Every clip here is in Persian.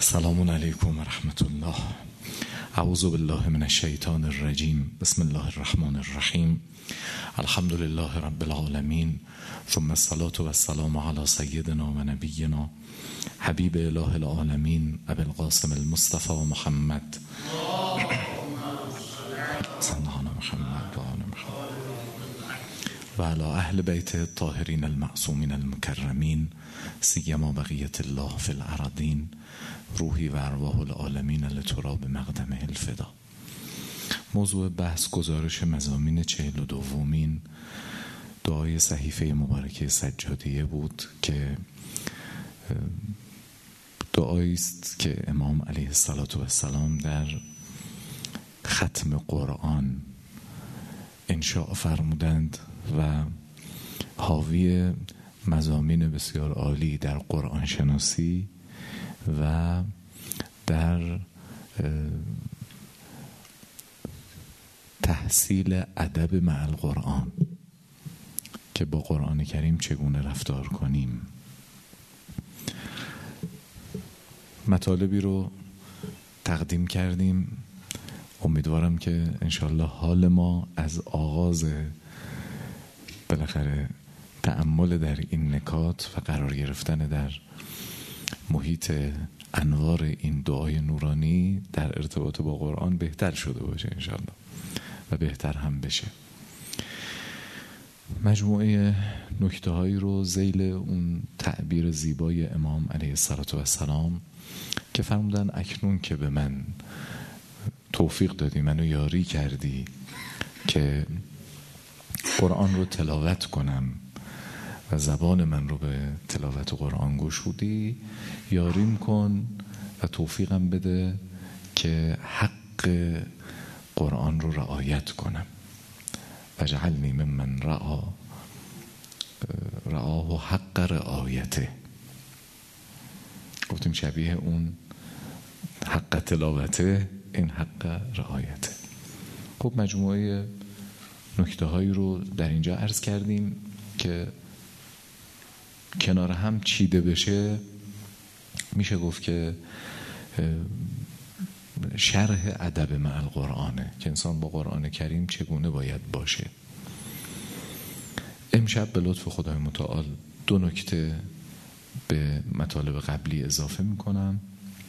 السلام علیکم و رحمت الله. اعوذ بالله من الشیطان الرجیم. بسم الله الرحمن الرحیم. الحمد لله رب العالمین، ثم الصلاة و السلام علی سیدنا و نبینا حبیب اله العالمین ابی القاسم المصطفى محمد سیدنا محمد و آل محمد و علی اهل بیت الطاهرین المعصومین المکرمین، سیما بقیت الله فی الارضین، روحی و ارواح العالمین لتراب مقدمه الفدا. موضوع بحث گزارش مضامین 42مین دعای صحیفه مبارکه سجادیه بود که دعایی است که امام علیه السلام در ختم قرآن انشاء فرمودند و حاوی مضامین بسیار عالی در قرآن شناسی و در تحصیل ادب مع القرآن که با قرآن کریم چگونه رفتار کنیم. مطالبی رو تقدیم کردیم. امیدوارم که انشالله حال ما از آغاز بالاخره تأمل در این نکات و قرار گرفتن در محیط انوار این دعای نورانی در ارتباط با قرآن بهتر شده باشه انشالله و بهتر هم بشه. مجموعه نکته هایی رو ذیل اون تعبیر زیبای امام علیه السلام که فرمودن اکنون که به من توفیق دادی، منو یاری کردی که قرآن رو تلاوت کنم و زبان من رو به تلاوت قرآن گشودی، یاریم کن و توفیقم بده که حق قرآن رو رعایت کنم. و جعلنی ممن رعاه حق رعایته. گفتیم شبیه اون حق تلاوته این حق رعایته. خب مجموعه نکته هایی رو در اینجا عرض کردیم که کنار هم چیده بشه میشه گفت که شرح ادب مع القرآنه که انسان با قرآن کریم چگونه باید باشه. امشب به لطف خدای متعال 2 نکته به مطالب قبلی اضافه میکنم.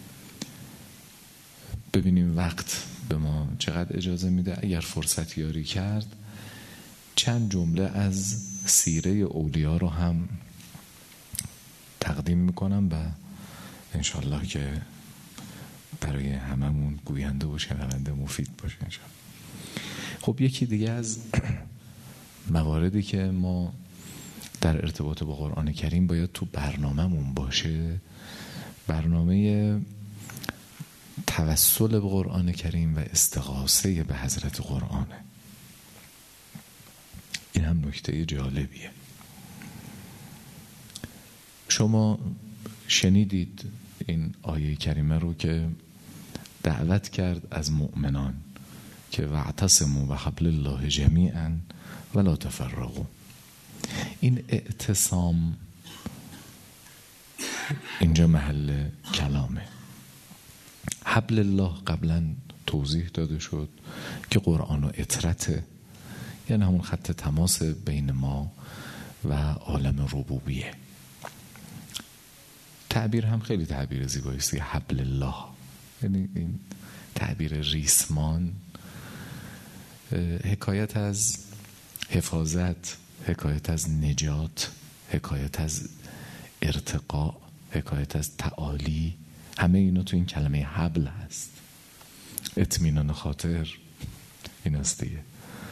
ببینیم وقت به ما چقدر اجازه میده. اگر فرصت یاری کرد چند جمله از سیره اولیا رو هم تقدیم میکنم و انشالله که برای هممون گوینده و شنونده مفید باشه انشالله. خب یکی دیگه از مواردی که ما در ارتباط با قرآن کریم باید تو برنامه‌مون باشه، برنامه توسل به قرآن کریم و استغاثه به حضرت قرآنه. این هم نکته جالبیه. شما شنیدید این آیه کریمه رو که دعوت کرد از مؤمنان که واعتصموا بحبل الله جمیعا ولا تفرقوا. این اعتصام اینجا محل کلامه. حبل الله قبلا توضیح داده شد که قرآن و اطرته، یعنی همون خط تماس بین ما و عالم ربوبیه. تعبیر هم خیلی تعبیر زیبایی است، حبل الله، یعنی این تعبیر ریسمان حکایت از حفاظت، حکایت از نجات، حکایت از ارتقاء، حکایت از تعالی، همه اینا تو این کلمه حبل هست. اطمینان خاطر این است دیگه.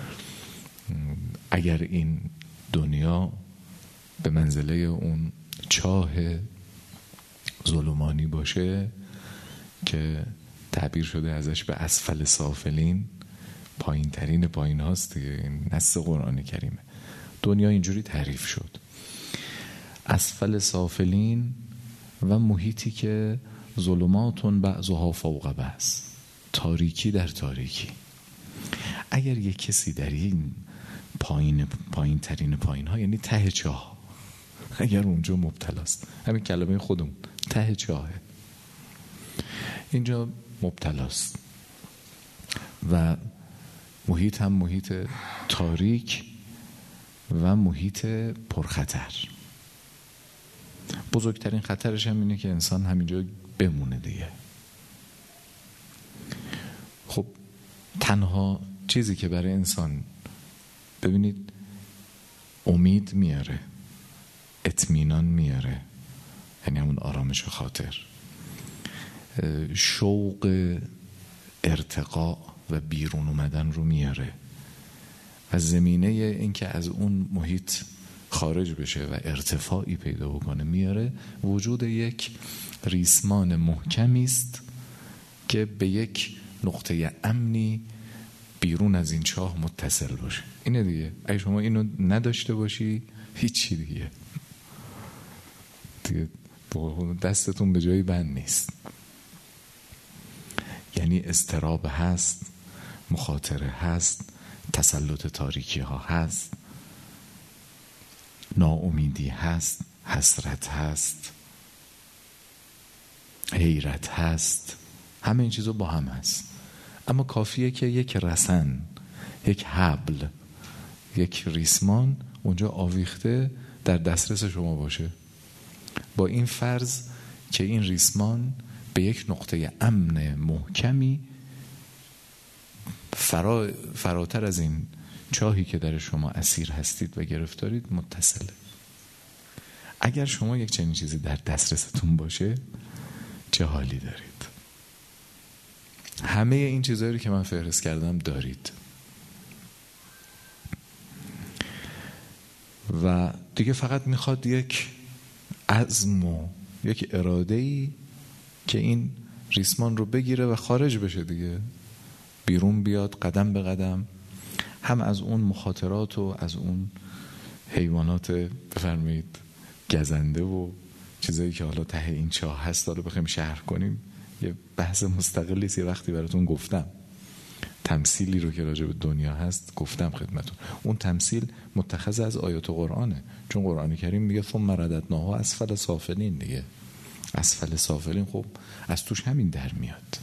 اگر این دنیا به منزله اون چاه ظلمانی باشه که تعبیر شده ازش به اسفل سافلین، پایین ترین پایین هاست دیگه. این نص قرآن کریمه. دنیا اینجوری تعریف شد، اسفل سافلین و محیطی که ظلماتون بعضها فوق بعض، تاریکی در تاریکی. اگر یک کسی در این پایین ترین پایین ها، یعنی ته چاه، اگر اونجا مبتلاست، همین کلمه خودمون ته چاهه، اینجا مبتلاست و محیط هم محیط تاریک و محیط پرخطر. بزرگترین خطرش هم اینه که انسان همینجا بمونه دیگه. خب تنها چیزی که برای انسان ببینید امید میاره، اطمینان میاره، یعنی همون آرامش خاطر، شوق ارتقاء و بیرون اومدن رو میاره و زمینه این که از اون محیط خارج بشه و ارتفاعی پیدا بکنه میاره، وجود یک ریسمان محکمی است که به یک نقطه امنی بیرون از این چاه متصل باشه. اینه دیگه. اگه شما اینو نداشته باشی هیچی دیگه دستتون به جایی بند نیست. یعنی اضطراب هست، مخاطره هست، تسلط تاریکی ها هست، ناامیدی هست، حسرت هست، حیرت هست، همه این چیزا با هم هست. اما کافیه که یک رسن، یک حبل، یک ریسمان اونجا آویخته در دسترس شما باشه، با این فرض که این ریسمان به یک نقطه امن محکمی فراتر از این چاهی که در شما اسیر هستید و گرفتارید متصله. اگر شما یک چنین چیزی در دسترستون باشه چه حالی دارید؟ همه این چیزهایی که من فهرست کردم دارید و دیگه فقط میخواد یک عزم و یک اراده‌ای که این ریسمان رو بگیره و خارج بشه دیگه، بیرون بیاد قدم به قدم، هم از اون مخاطرات و از اون حیوانات بفرمایید گزنده و چیزایی که حالا ته این چاه هست حالا بخوایم شرح کنیم یه بحث مستقلی است. یه وقتی براتون گفتم تمثیلی رو که راجع به دنیا هست گفتم خدمتون. اون تمثیل متخذ از آیات قرآنه، چون قرآن کریم میگه ثم رددناه اسفل سافلین دیگه. اسفل سافلین خب از توش همین در میاد.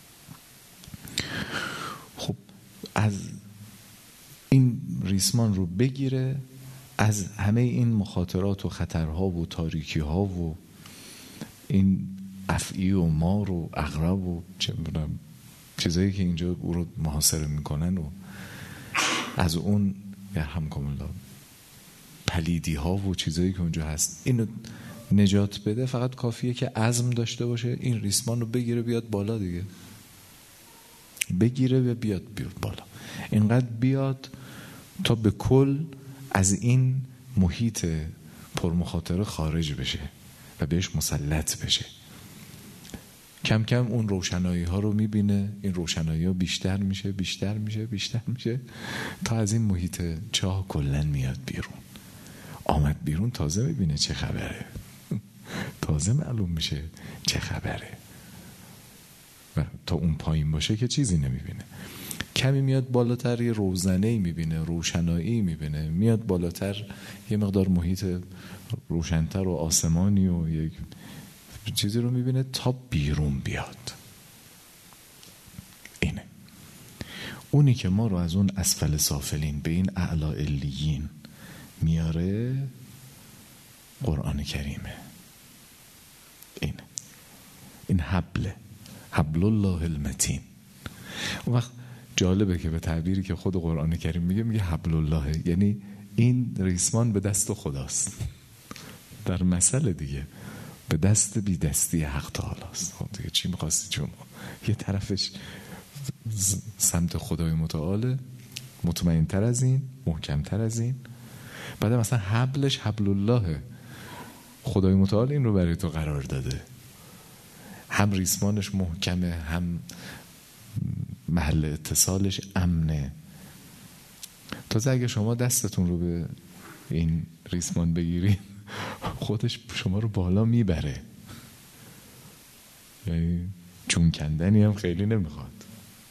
خب از این ریسمان رو بگیره، از همه این مخاطرات و خطرها و تاریکی ها و این افعی و مار و عقرب و چه می‌دونم چیزایی که اینجا او رو محاصره میکنن و از اون یرحمکم الله پلیدی ها و چیزایی که اونجا هست اینو نجات بده. فقط کافیه که عزم داشته باشه، این ریسمان رو بگیره بیاد بالا دیگه، بگیره و بیاد بالا، اینقدر بیاد تا به کل از این محیط پرمخاطره خارج بشه و بهش مسلط بشه. کم کم اون روشنایی ها رو میبینه، این روشنایی ها بیشتر میشه تا از این محیط چاه کلن میاد بیرون. آمد بیرون تازه میبینه چه خبره، تازه معلوم میشه چه خبره و تا اون پایین باشه که چیزی نمیبینه. کمی میاد بالاتر یه روزنه‌ای میبینه، روشنایی میبینه، میاد بالاتر یه مقدار محیط روشنتر و آسمانی و یک چیزی رو میبینه تا بیرون بیاد. اینه اونی که ما رو از اون اسفل سافلین به این اعلی علیین میاره قرآن کریمه. اینه، این حبل الله المتین. اون وقت جالبه که به تعبیری که خود قرآن کریم میگه حبل الله، یعنی این ریسمان به دست خداست. در مسئله دیگه به دست بی دستی حق تعالی است. خب دیگه چی می‌خواستی شما؟ یه طرفش سمت خدای متعال، مطمئن‌تر از این، محکم‌تر از این، بعد مثلا حبلش حبل الله، خدای متعال این رو برای تو قرار داده، هم ریسمانش محکمه، هم محل اتصالش امنه. تازه اگه شما دستتون رو به این ریسمان بگیرید خودش شما رو بالا میبره، یعنی چون کندنی هم خیلی نمیخواد.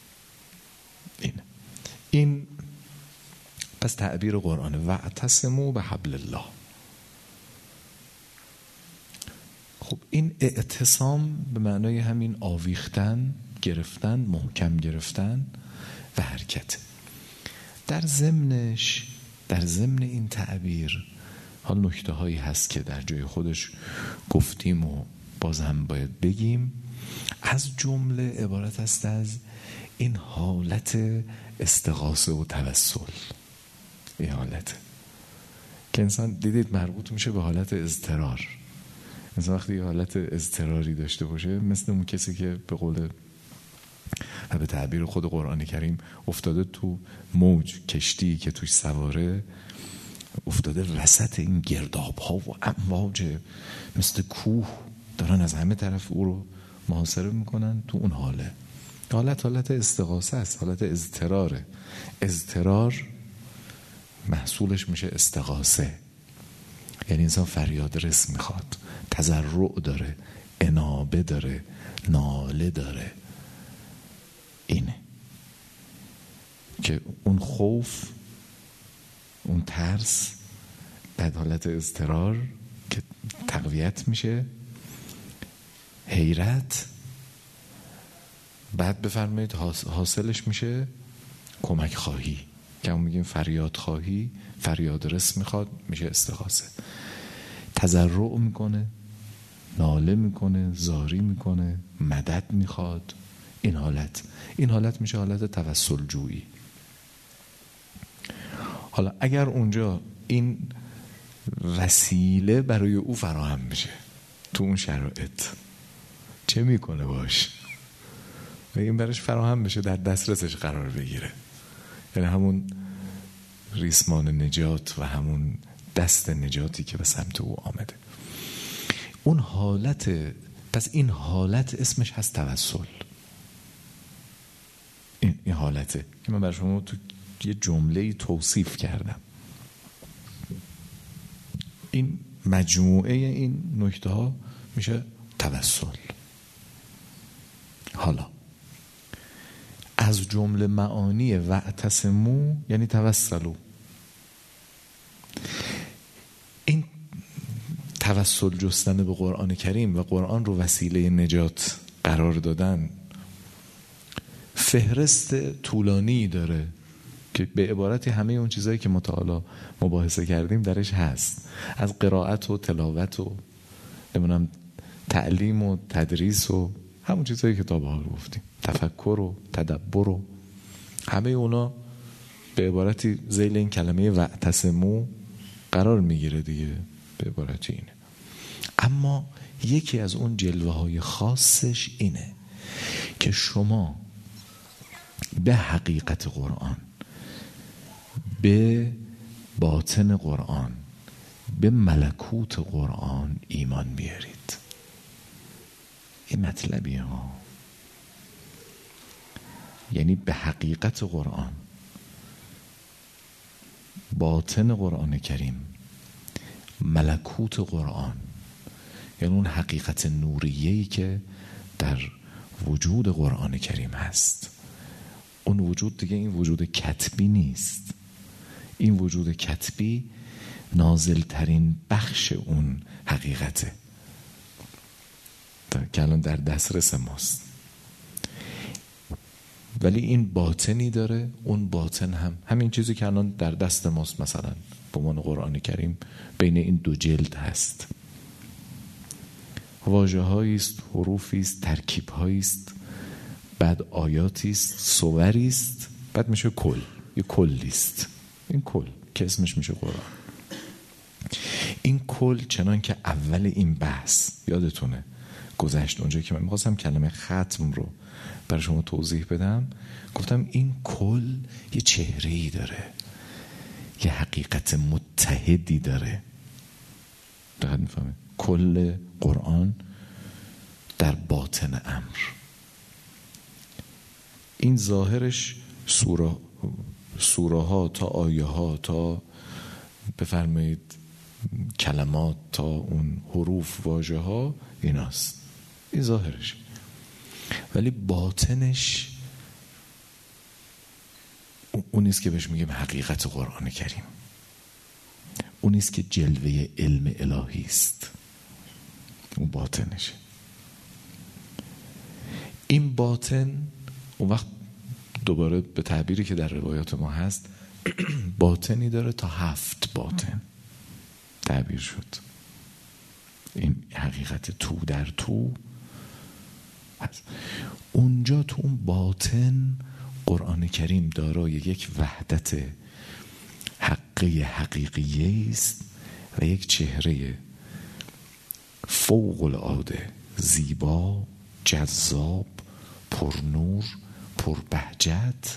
این پس تعبیر قرآنه واعتصموا بحبل الله. خب این اعتصام به معنای همین آویختن، گرفتن، محکم گرفتن و حرکت. در ضمن این تعبیر حال نکته هایی هست که در جای خودش گفتیم و باز هم باید بگیم. از جمله عبارت است از این حالت استغاثه و توسل. این حالت که انسان دیدید مربوط میشه به حالت اضطرار. انسان وقتی یه حالت اضطراری داشته باشه، مثل اون کسی که به قول و به تعبیر خود قرآن کریم افتاده تو موج، کشتی که توش سواره، افتاده وسط این گرداب ها و امواج مثل کوه دارن از همه طرف او رو محاصره میکنن. تو اون حالت استغاثه است، حالت اضطراره. اضطرار محصولش میشه استغاثه، یعنی انسان فریاد رس میخواد، تضرع داره، انابه داره، ناله داره. اینه که اون خوف، اون ترس، بعد حالت اضطرار که تقویت میشه، حیرت، بعد بفرمایید حاصلش میشه کمک خواهی که همون میگیم فریاد خواهی، فریاد رس میخواد، میشه استغاثه. تضرع میکنه، ناله میکنه، زاری میکنه، مدد میخواد. این حالت میشه حالت توسل جویی. حالا اگر اونجا این وسیله برای او فراهم میشه تو اون شرایط، چه میکنه باش؟ و این براش فراهم بشه، در دسترسش قرار بگیره، یعنی همون ریسمان نجات و همون دست نجاتی که به سمت او آمده. اون حالت، پس این حالت اسمش هست توسل. این حالته که من برای شما تو یه جمله‌ای توصیف کردم. این مجموعه این نکته ها میشه توسل. حالا از جمله معانی واعتصموا یعنی توسلوا. این توسل جستن به قرآن کریم و قرآن رو وسیله نجات قرار دادن فهرست طولانی داره که به عبارتی همه اون چیزایی که متعالی مباحثه کردیم درش هست، از قرائت و تلاوت و نمیدونم تعلیم و تدریس و همون چیزایی که تا به حال گفتیم، تفکر و تدبر و همه اونا به عبارتی ذیل این کلمه واعتصموا قرار میگیره دیگه، به عبارتی اینه. اما یکی از اون جلوه های خاصش اینه که شما به حقیقت قرآن، به باطن قرآن، به ملکوت قرآن ایمان بیارید. این مطلبی ها، یعنی به حقیقت قرآن، باطن قرآن کریم، ملکوت قرآن، یعنی اون حقیقت نوریه‌ای که در وجود قرآن کریم هست. اون وجود دیگه این وجود کتبی نیست. این وجود کتبی نازلترین بخش اون حقیقته که الان در دسترس ماست، ولی این باطنی داره. اون باطن هم همین چیزی که الان در دست ماست، مثلا به عنوان قرآن کریم بین این دو جلد هست، واژه هایی است، حروفی است، ترکیب هایی است، بعد آیاتی است، صوری است، بعد میشه کل، یه کلی است. این کل که اسمش میشه قرآن. این کل چنان که اول این بحث یادتونه گذشت، اونجا که من میخواستم کلمه ختم رو برای شما توضیح بدم، گفتم این کل یه چهره‌ای داره، یه حقیقت متحدی داره. دقیق میفهمه؟ کل قرآن در باطن امر، این ظاهرش سوره ها تا آیه ها تا بفرمایید کلمات تا اون حروف واژه ها ایناست، این ظاهرش، ولی باطنش اونیست که بهش میگیم حقیقت قرآن کریم، اونیست که جلوه علم الهی است. اون باطنشه. این باطن اون وقت دوباره به تعبیری که در روایات ما هست باطنی داره تا 7 باطن تعبیر شد. این حقیقت تو در تو هست. اونجا تو اون باطن قرآن کریم دارای یک وحدت حقیقی است و یک چهره فوق العاده زیبا، جذاب، پرنور، پربهجت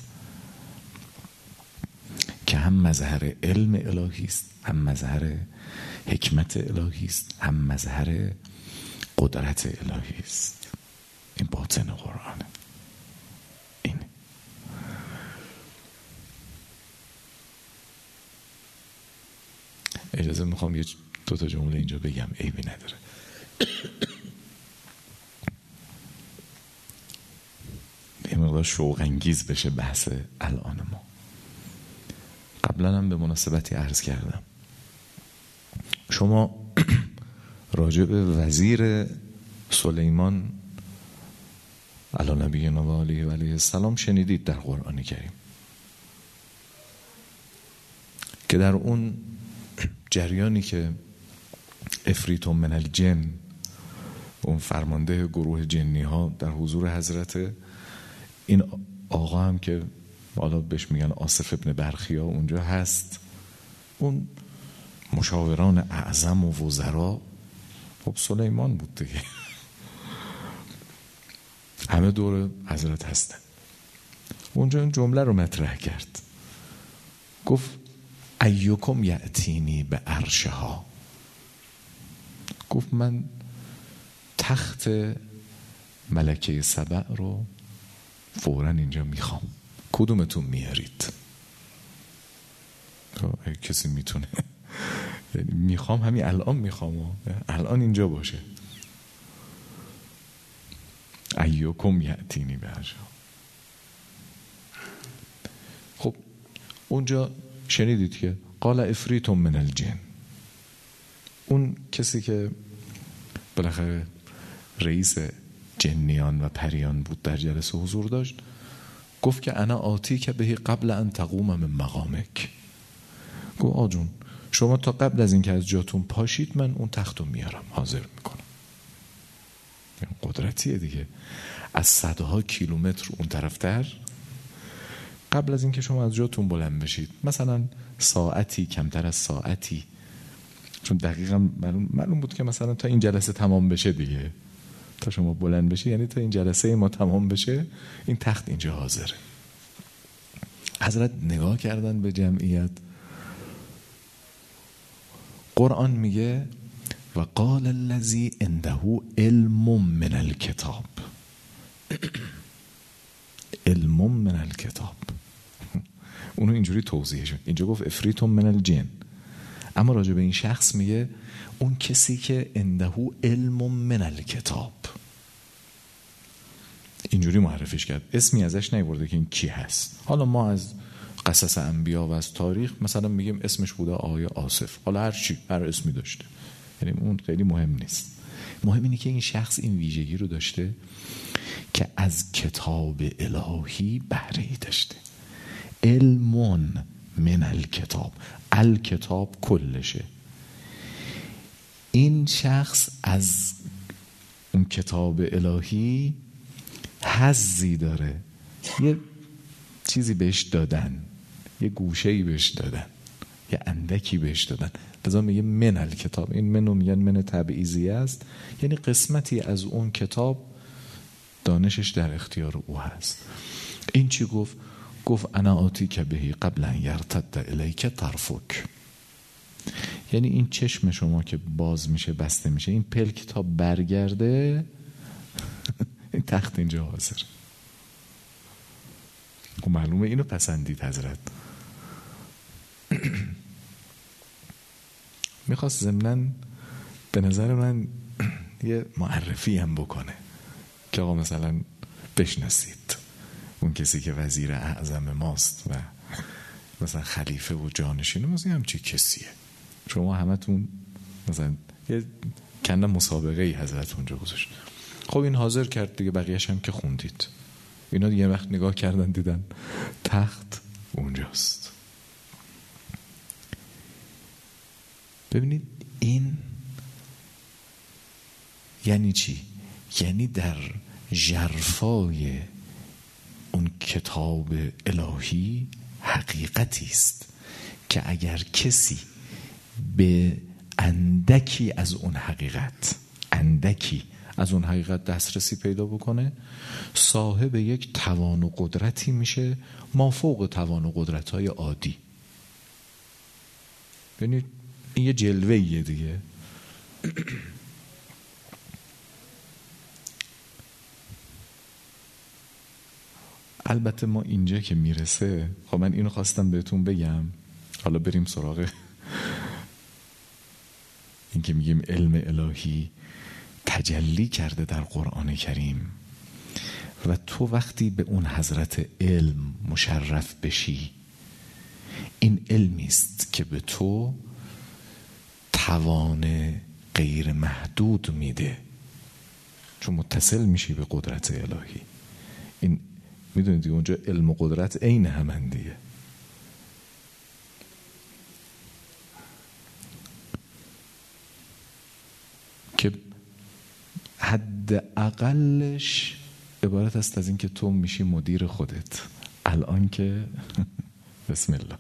که هم مظهر علم الهی است، هم مظهر حکمت الهی است، هم مظهر قدرت الهی است. این باطن قرآنه. این اجازه میخوام یه 2 جمله اینجا بگم، عیبی نداره. یه مقدار شوق انگیز بشه بحث الان ما. قبلا هم به مناسبتی عرض کردم، شما راجع به وزیر سلیمان علی نبینا و علیه السلام شنیدید در قرآن کریم که در اون جریانی که افریت من الجن، اون فرمانده گروه جنی ها در حضور حضرت این آقا هم که حالا بهش میگن آصف ابن برخیا اونجا هست، اون مشاوران اعظم و وزرا، خب سلیمان بود دیگه، همه دور حضرت هستن. اونجا این جمله رو مطرح کرد، گفت ایکم یأتینی به عرشها، گفت من تخت ملکه سبع رو فوراً اینجا میخوام، کدومتون میارید؟ کسی میتونه میخوام همین الان میخوام، الان اینجا باشه. ایکم یأتینی به عرشها. خب اونجا شنیدید که قال افریت من الجن، اون کسی که بالاخره رئیس جنیان و پریان بود در جلسه حضور داشت، گفت که انا آتی که بهی قبل ان تقوم من مقامک. گفت آجون شما تا قبل از اینکه از جاتون پاشید من اون تختو میارم، حاضر میکنم. قدرتیه دیگه، از صدها کیلومتر اون طرفتر، قبل از اینکه شما از جاتون بلند بشید، مثلا ساعتی، کمتر از ساعتی، چون دقیقا معلوم بود که مثلا تا این جلسه تمام بشه دیگه، تا شما بلند بشی یعنی تا این جلسه ما تمام بشه این تخت اینجا حاضره. حضرت نگاه کردن به جمعیت، قرآن میگه و قال الذی عنده علم من الکتاب، علم من الکتاب، اونو اینجوری توضیح شد. اینجا گفت افریت من الجن، اما راجع به این شخص میگه اون کسی که عنده علم من الکتاب، اینجوری معرفیش کرد، اسمی ازش نیورده که این کی هست. حالا ما از قصص انبیا و از تاریخ مثلا میگیم اسمش بوده آقای آصف، حالا هر چی، هر اسمی داشته، یعنی اون خیلی مهم نیست. مهم اینه که این شخص این ویژگی رو داشته که از کتاب الهی بهره ای داشته. علم من الکتاب، الکتاب کلشه. این شخص از اون کتاب الهی حظی داره، یه چیزی بهش دادن، یه گوشه‌ای بهش دادن، یه اندکی بهش دادن. لذا میگه من الکتاب، این منو میگن من تبعیضی است، یعنی قسمتی از اون کتاب دانشش در اختیار او هست. این چی گفت؟ گفت انا آتی که بهی قبل ان یرتد الیک طرفک، یعنی این چشم شما که باز میشه بسته میشه، این پلک تا برگرده این تخت اینجا حاضر. خب معلومه اینو پسندید حضرت. میخواست ضمناً به نظر من یه معرفی هم بکنه که آقا مثلا بشناسید اون کسی که وزیر اعظم ماست و مثلا خلیفه و جانشین، مثلا همچی کسیه. شما همتون مثلا یه کنه مسابقه ای حضرت اونجا گذاشت. خب این حاضر کرد دیگه، بقیه‌اش هم که خوندید. اینا یه وقت نگاه کردن دیدن تخت اونجاست. ببینید این یعنی چی؟ یعنی در ژرفای اون کتاب الهی حقیقتی است که اگر کسی به اندکی از اون حقیقت دسترسی پیدا بکنه، صاحب یک توان و قدرتی میشه مافوق توان و قدرت‌های عادی. ببینید این یه جلوه‌ایه دیگه. البته ما اینجا که میرسه، خب من اینو خواستم بهتون بگم، حالا بریم سراغ این که میگیم علم الهی تجلی کرده در قرآن کریم و تو وقتی به اون حضرت علم مشرف بشی، این علمی است که به تو توان غیر محدود میده، چون متصل میشی به قدرت الهی. این میدونید اونجا علم و قدرت عین همندیه. که حد اقلش عبارت است از این که تو میشی مدیر خودت. الان که بسم الله،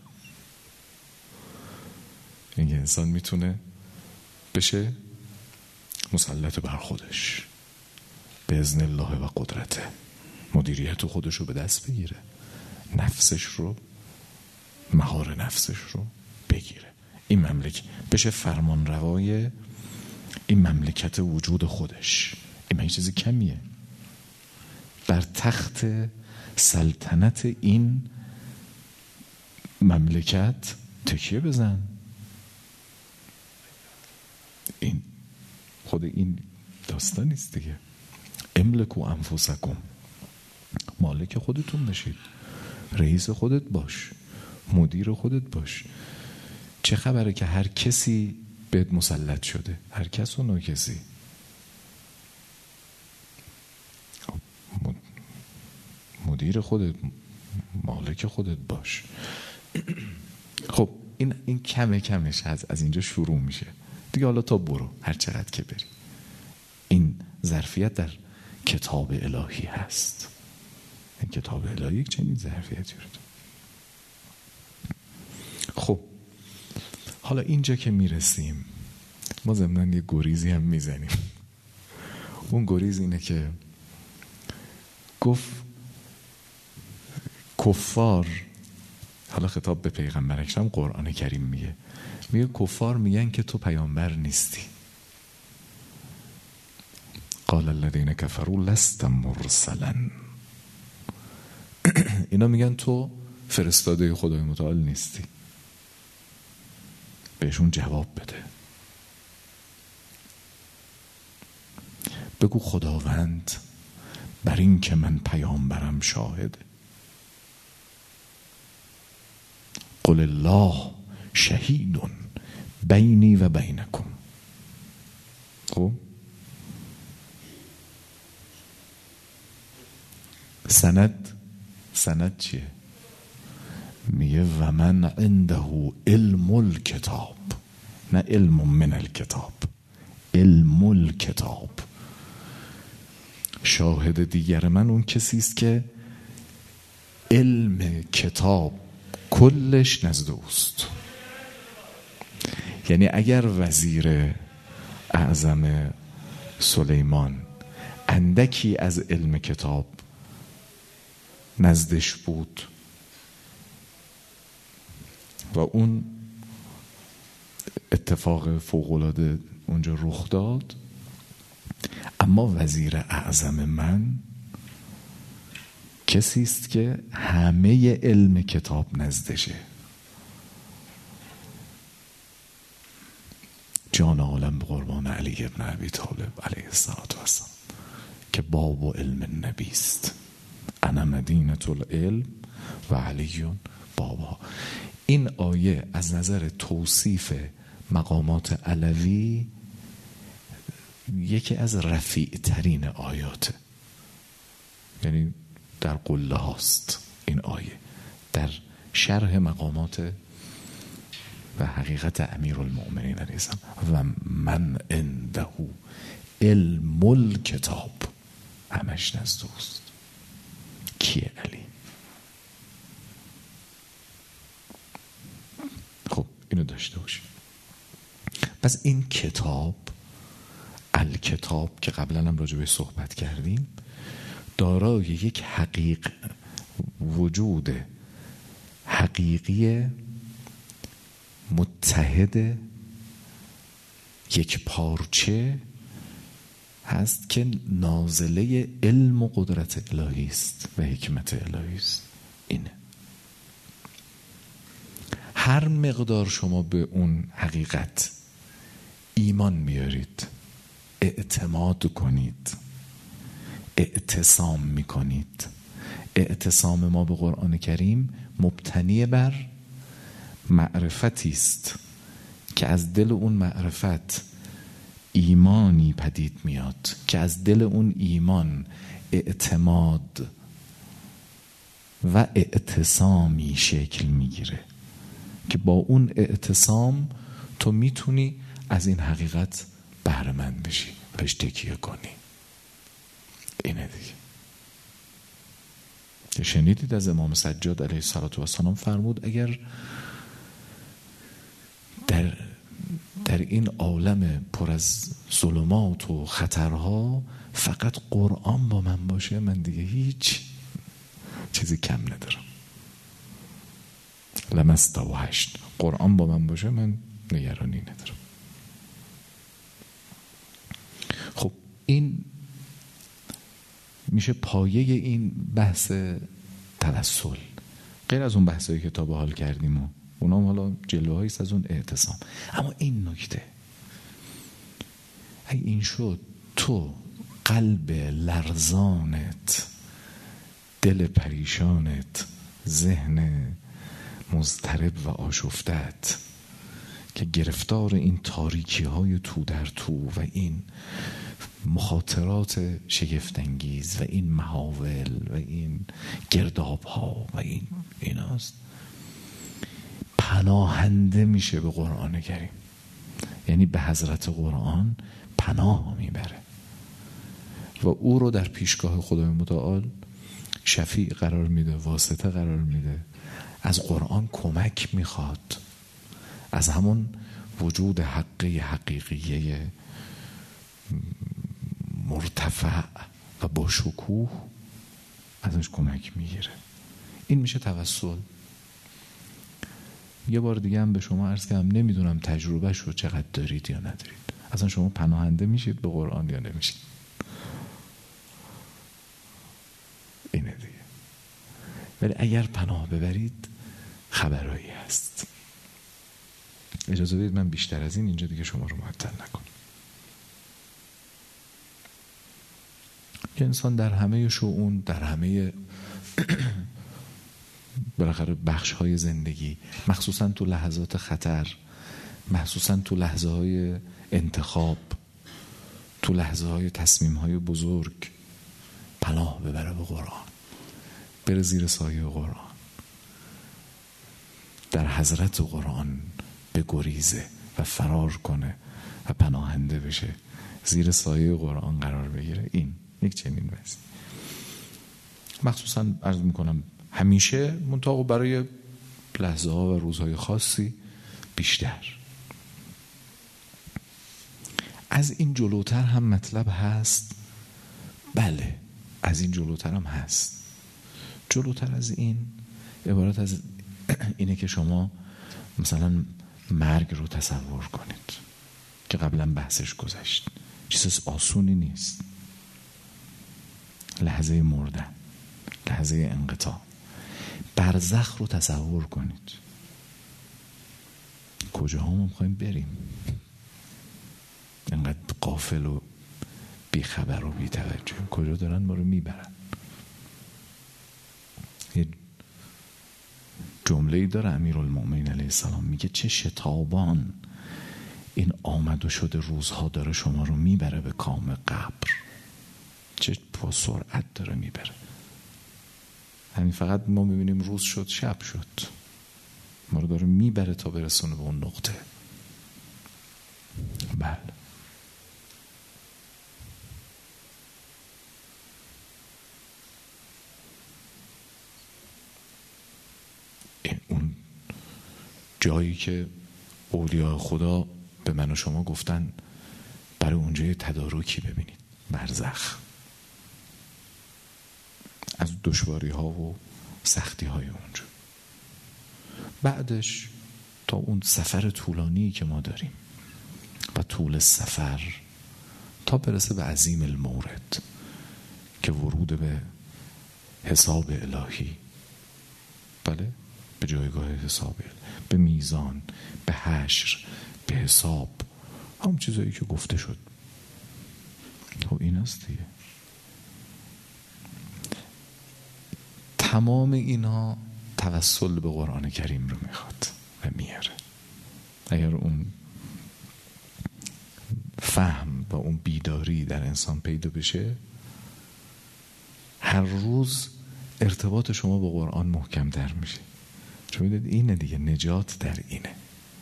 این انسان میتونه بشه مسلط بر خودش به اذن الله و قدرته، مدیریت خودش رو به دست بگیره، نفسش رو، مهار نفسش رو بگیره، این مملکت بشه فرمان روای این مملکت وجود خودش. این چیزی کمیه. بر تخت سلطنت این مملکت تکیه بزن. این خود این داستان نیست دیگه. املکو انفسکم، مالک خودتون بشید، رئیس خودت باش، مدیر خودت باش. چه خبره که هر کسی بهت مسلط شده، هر کس و ناکسی. مدیر خودت، مالک خودت باش. خب این کمش از اینجا شروع میشه دیگه. حالا تا برو هر چقدر که بری، این ظرفیت در کتاب الهی هست. این کتاب الهی یک چنین ظرفیتی رو. خب حالا اینجا که میرسیم، ما ضمناً یه گریزی هم میزنیم. اون گریز اینه که گفت کفار، حالا خطاب به پیغمبر اکرم، قرآن کریم میگه کفار میگن که تو پیامبر نیستی. قال الذين كفروا لست مرسلا. اینا میگن تو فرستاده خدای متعال نیستی. بهشون جواب بده، بگو خداوند بر این که من پیامبرم شاهده. قل الله شهید بینی و بینکم. خب سند چیه؟ میگه و من عنده علم الکتاب، نه علم من الکتاب، علم الکتاب. شاهد دیگر من اون کسی است که علم کتاب کلش نزد اوست. یعنی اگر وزیر اعظم سلیمان اندکی از علم کتاب نزدش بود و اون اتفاق فوق‌العاده اونجا رخ داد، اما وزیر اعظم من کسی است که همه علم کتاب نزدشه. جان عالم به قربان علی ابن ابی طالب علیه السلام که باب و علم نبی است. انا مدینة العلم و علی بابا. این آیه از نظر توصیف مقامات علوی یکی از رفیع ترین آیاته، یعنی در قله هاست این آیه، در شرح مقامات و حقیقت امیرالمؤمنین علیه السلام. و من عنده علم الکتاب، همش نزد اوست. کیه علی؟ خب اینو داشته باشیم. پس این کتاب، الکتاب که قبلا هم راجع بهش صحبت کردیم، دارای یک وجود حقیقی متحد یک پارچه هست که نازله علم و قدرت الهی است و حکمت الهی است. اینه. هر مقدار شما به اون حقیقت ایمان میارید، اعتماد کنید، اعتصام میکنید. اعتصام ما به قرآن کریم مبتنی بر معرفتی است که از دل اون معرفت ایمانی پدید میاد، که از دل اون ایمان اعتماد و اعتصامی شکل میگیره که با اون اعتصام تو میتونی از این حقیقت بهره مند بشی، بهش تکیه کنی. اینه دیگه. که شنیدید از امام سجاد علیه السلام فرمود اگر در این عالم پر از ظلمات و خطرها فقط قرآن با من باشه، من دیگه هیچ چیزی کم ندارم. لمستوحشت، قرآن با من باشه من نگرانی ندارم. خب این میشه پایه این بحث توسل، غیر از اون بحثایی که تا به حال کردیم و اونا حالا جلوهایی است از اون اعتصام. اما این نکته، اگه این شد تو قلب لرزانت، دل پریشانت، ذهن مضطرب و آشفتت که گرفتار این تاریکی های تو در تو و این مخاطرات شگفت‌انگیز و این محاول و این گرداب ها و ایناست، پناهنده میشه به قرآن کریم، یعنی به حضرت قرآن پناه میبره و او رو در پیشگاه خدای متعال شفیع قرار میده، واسطه قرار میده، از قرآن کمک میخواد، از همون وجود حقیقیه مرتفع و با شکوه ازش کمک میگیره. این میشه توسل. یه بار دیگه هم به شما عرض کردم، نمیدونم تجربهش رو چقدر دارید یا ندارید، اصلا شما پناهنده میشید به قرآن یا نمیشید. اینه دیگه. ولی اگر پناه ببرید خبرایی هست. اجازه بدید من بیشتر از این اینجا دیگه شما رو معطل نکنم. که انسان در همه شؤون، در همه بالاخره بخش های زندگی، مخصوصا تو لحظات خطر، مخصوصا تو لحظه های انتخاب، تو لحظه های تصمیم های بزرگ، پناه ببره به قرآن، بره زیر سایه قرآن، در حضرت قرآن بگریزه و فرار کنه و پناهنده بشه، زیر سایه قرآن قرار بگیره. این یک چنین وضعی. مخصوصا عرض میکنم همیشه، منطقه برای لحظه ها و روزهای خاصی بیشتر. از این جلوتر هم مطلب هست، بله از این جلوتر هم هست. جلوتر از این عبارت از اینه که شما مثلا مرگ رو تصور کنید که قبلا بحثش گذشت، چیز آسونی نیست. لحظه مردن، لحظه انقطاع. برزخ رو تصور کنید، کجا هم میخوایم بریم، انقدر غافل و بیخبر و بی‌توجه، کجا دارن ما رو میبرن. یه جمله‌ای داره امیرالمؤمنین علیه السلام، میگه چه شتابان این آمد و شد روزها داره شما رو میبره به کام قبر. چه با سرعت داره میبره. همین فقط ما میبینیم روز شد شب شد، ما رو داره میبره تا برسونه به اون نقطه. بله. اون جایی که اولیاء خدا به من و شما گفتن برای اونجا یه تدارکی ببینید، برزخ، از دشواری ها و سختی های اونجا. بعدش تا اون سفر طولانی که ما داریم و طول سفر تا برسه به عظیم المورد که ورود به حساب الهی، بله، به جایگاه حساب، به میزان، به حشر، به حساب، همون چیزایی که گفته شد. خب این است دیگه. تمام اینا توسل به قرآن کریم رو میخواد و میاره. اگر اون فهم و اون بیداری در انسان پیدا بشه، هر روز ارتباط شما با قرآن محکم تر میشه. چون میدید اینه دیگه، نجات در اینه.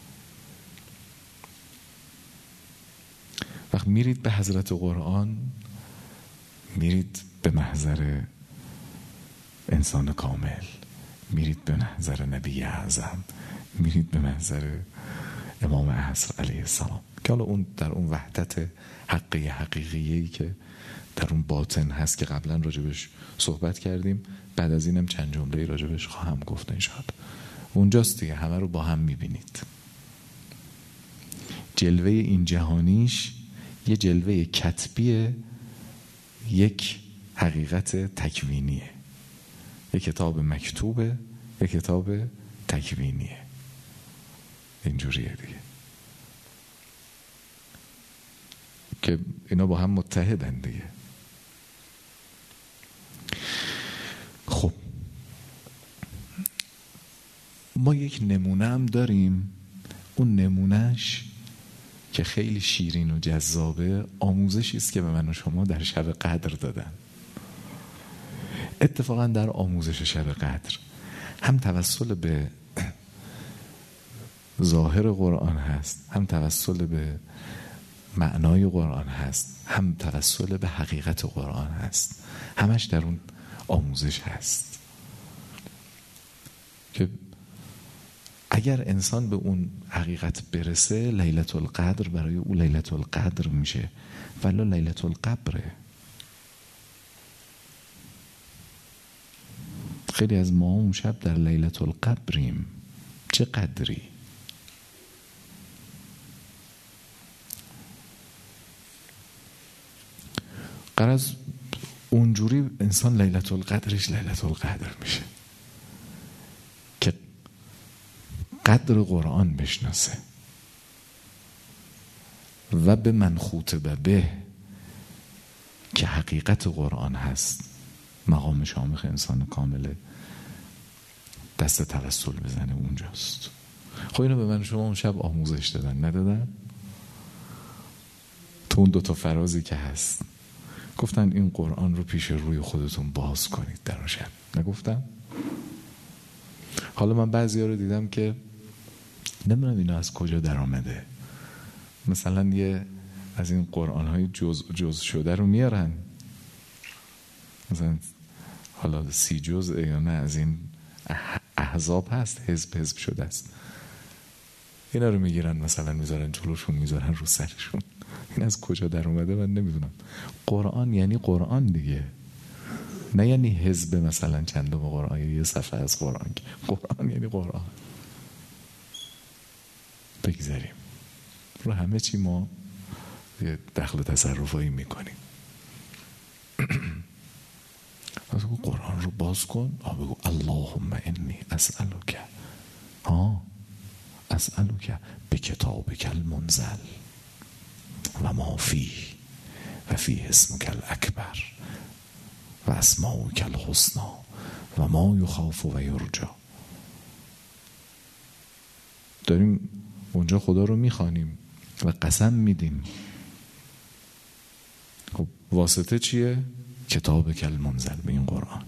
وقت میرید به حضرت قرآن، میرید به محضر انسان کامل، میرید به محضر نبی اعظم، میرید به محضر امام عصر علیه السلام، که حالا اون در اون وحدت حقیقیه‌ای که در اون باطن هست که قبلا راجبش صحبت کردیم. بعد از اینم چند جمله راجبش خواهم گفت انشاءالله. اونجاست دیگه، همه رو با هم میبینید. جلوه این جهانیش یه جلوه کتبیه، یک حقیقت تکوینیه. یک کتاب مکتوبه، یک کتاب تکوینیه. اینجوریه دیگه که اینا با هم متحدن دیگه. خب ما یک نمونه هم داریم. اون نمونهش که خیلی شیرین و جذابه، آموزشی است که به من و شما در شب قدر دادن. اتفاقا در آموزش شب قدر هم توسل به ظاهر قرآن هست، هم توسل به معنای قرآن هست، هم توسل به حقیقت قرآن هست. همش در اون آموزش هست که اگر انسان به اون حقیقت برسه، لیلة القدر برای او لیلة القدر میشه، ولی لیلة القبره. خیلی از ما اون شب در لیلة القبریم. چه قدری؟ غرض اونجوری انسان لیلة القدرش لیلة القدر میشه که قدر قرآن بشناسه و به من خوطب به که حقیقت قرآن هست، مقام شامخ انسان کامله، دست توسل بزنه اونجاست. خب اینو به من شما اون شب آموزش دادن، ندادن؟ تو اون دوتا فرازی که هست گفتن این قرآن رو پیش روی خودتون باز کنید در اون شب، نگفتم؟ حالا من بعضیا رو دیدم که نمیدونم اینا از کجا در آمده، مثلا یه از این قرآن های جز شده رو میارن، مثلا حالا 30 جزء یا نه، از این احزاب هست، حزب شده است، اینا رو میگیرن مثلا میذارن جلوشون، میذارن رو سرشون. این از کجا در اومده من نمیدونم. قرآن یعنی قرآن دیگه، نه یعنی حزب مثلا چندم قرآن یا یه صفحه از قرآن. قرآن یعنی قرآن. بگذاریم رو همه چی ما یه دخل تصرفایی میکنیم. قرآن رو باز کن، بگو اللهم انی اسألک، اسألک به کتابک المنزل و ما فیه و فیه اسمک الاکبر و اسماؤک الحسنى و ما یخاف و یرجا. داریم اونجا خدا رو میخوانیم، و قسم میدیم. خب واسطه چیه؟ کتاب کل منزل، به این قرآن.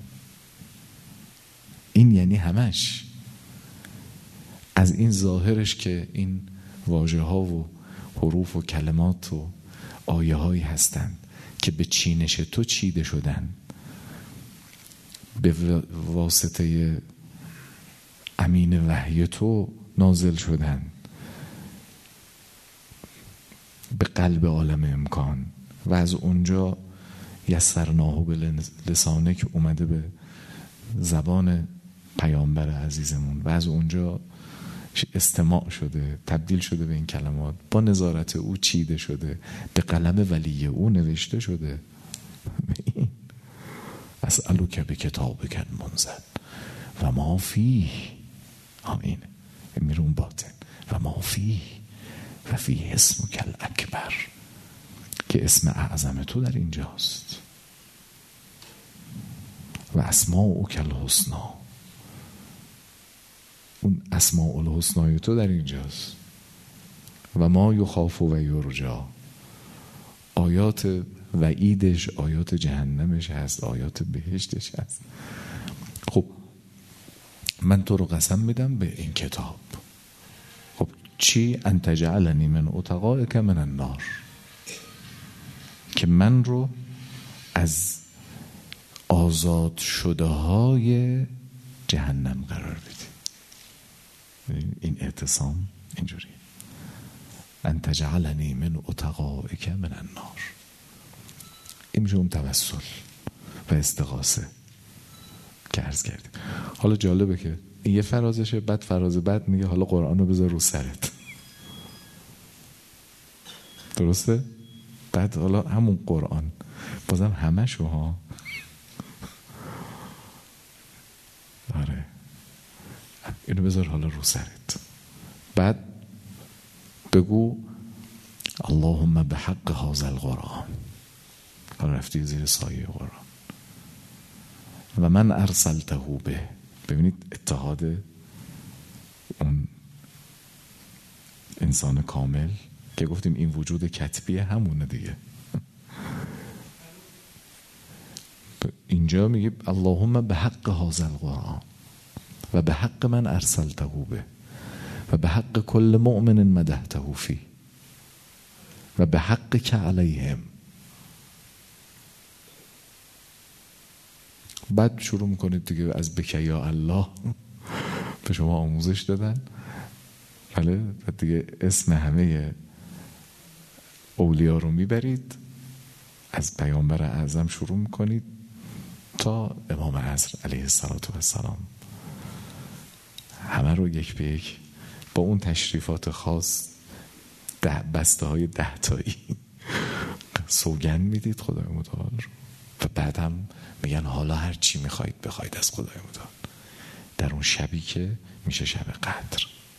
این یعنی همش. از این ظاهرش که این واژه ها و حروف و کلمات و آیه هایی هستند که به چینش تو چیده شدن، به واسطه امین وحی تو نازل شدن به قلب عالم امکان و از اونجا یسرناه به لسانه که اومده به زبان پیامبر عزیزمون و از اونجا استماع شده، تبدیل شده به این کلمات، با نظارت او چیده شده، به قلم ولی او نوشته شده. اسألک بکتابک المنزل و ما فیه، آمین، میرون باطن، و ما فیه و فیه اسمک الاکبر، که اسم اعظم تو در اینجاست، و اسماءک الحسنا، اون اسماء الحسنای تو در اینجاست، و ما یخاف و یرجا، آیات وعیدش، آیات جهنمش هست، آیات بهشتش هست. خب من تو رو قسم میدم به این کتاب. خب چی؟ ان تجعلنی من اتقائک من النار، که من رو از آزاد شده های جهنم قرار بدی. این اعتصام اینجوری، ان تجعلنی من اتقائک من النار. این میشه اون توسل و استغاثه که عرض کردیم. حالا جالبه که این یه فرازشه، بعد فراز بعد میگه حالا قرآن رو بذار رو سرت. درسته؟ بعد حالا همون قرآن بازم همشو ها. آره اینو بذار حالا رو سرت، بعد بگو اللهم بحق هذا القرآن، حالا رفتی زیر سایه قرآن، و من ارسلته به. ببینید اتحاد اون انسان کامل که گفتیم این وجود کتبیه همونه دیگه. اینجا میگه اللهم به حق هذا القرآن و به حق من ارسلته به و به حق کل مؤمن مدحته فی و به حق که علیهم. بعد شروع میکنید دیگه از بک یا الله، به شما آموزش دادن، بله، بعد دیگه اسم همه اولیا رو میبرید، از پیامبر اعظم شروع میکنید تا امام عصر علیه السلام، همه رو یک به یک با اون تشریفات خاص، بسته های 10 تایی سوگند میدید خدای متعال رو، و بعد هم میگن حالا هر چی میخواید بخواید از خدای متعال در اون شبی که میشه شب قدر.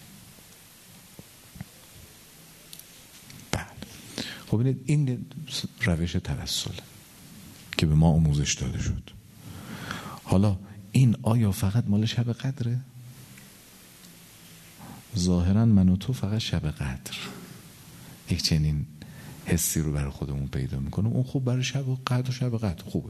بله خب این روش توسل که به ما آموزش داده شد. حالا این آیا فقط مال شب قدره؟ ظاهرا من و تو فقط شب قدر یک چنین حسی رو برای خودمون پیدا میکنم، اون خوب برای شب قدر و شب قدر خوبه،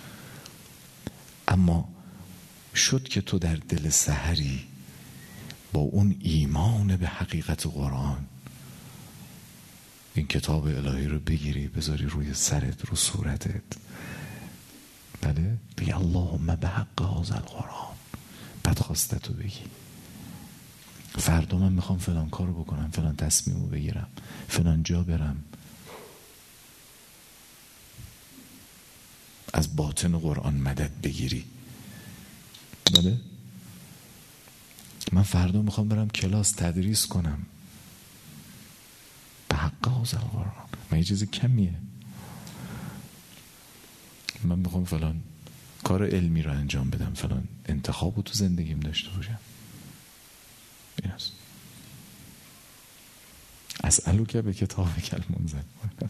اما شد که تو در دل سحری با اون ایمان به حقیقت قرآن این کتاب الهی رو بگیری بذاری روی سرت، رو صورتت، بله، بگی اللهم به حق هذا القرآن، بعد خواسته تو بگی فردا من میخوام فلان کارو بکنم، فلان تصمیمو بگیرم، فلان جا برم، از باطن قرآن مدد بگیری. بله من فردا میخوام برم کلاس تدریس کنم، به حق هذا القرآن، من یه چیز کمیه، من میخوام فلان کار علمی رو انجام بدم، فلان انتخابو تو زندگیم داشته باشم. این است اسألک بکتابک المنزل.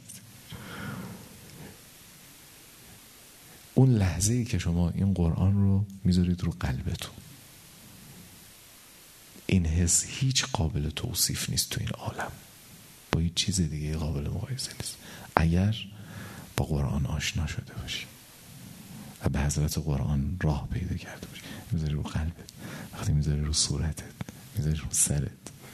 اون لحظه ای که شما این قرآن رو میذارید رو قلبتون، این حس هیچ قابل توصیف نیست تو این عالم. با هیچ چیز دیگه قابل مقایسه نیست اگر با قرآن آشنا شده باشی و به حضرت قرآن راه پیدا کرده باشی. میذاری رو قلبت، وقتی میذاری رو صورتت، میذاری رو سرت،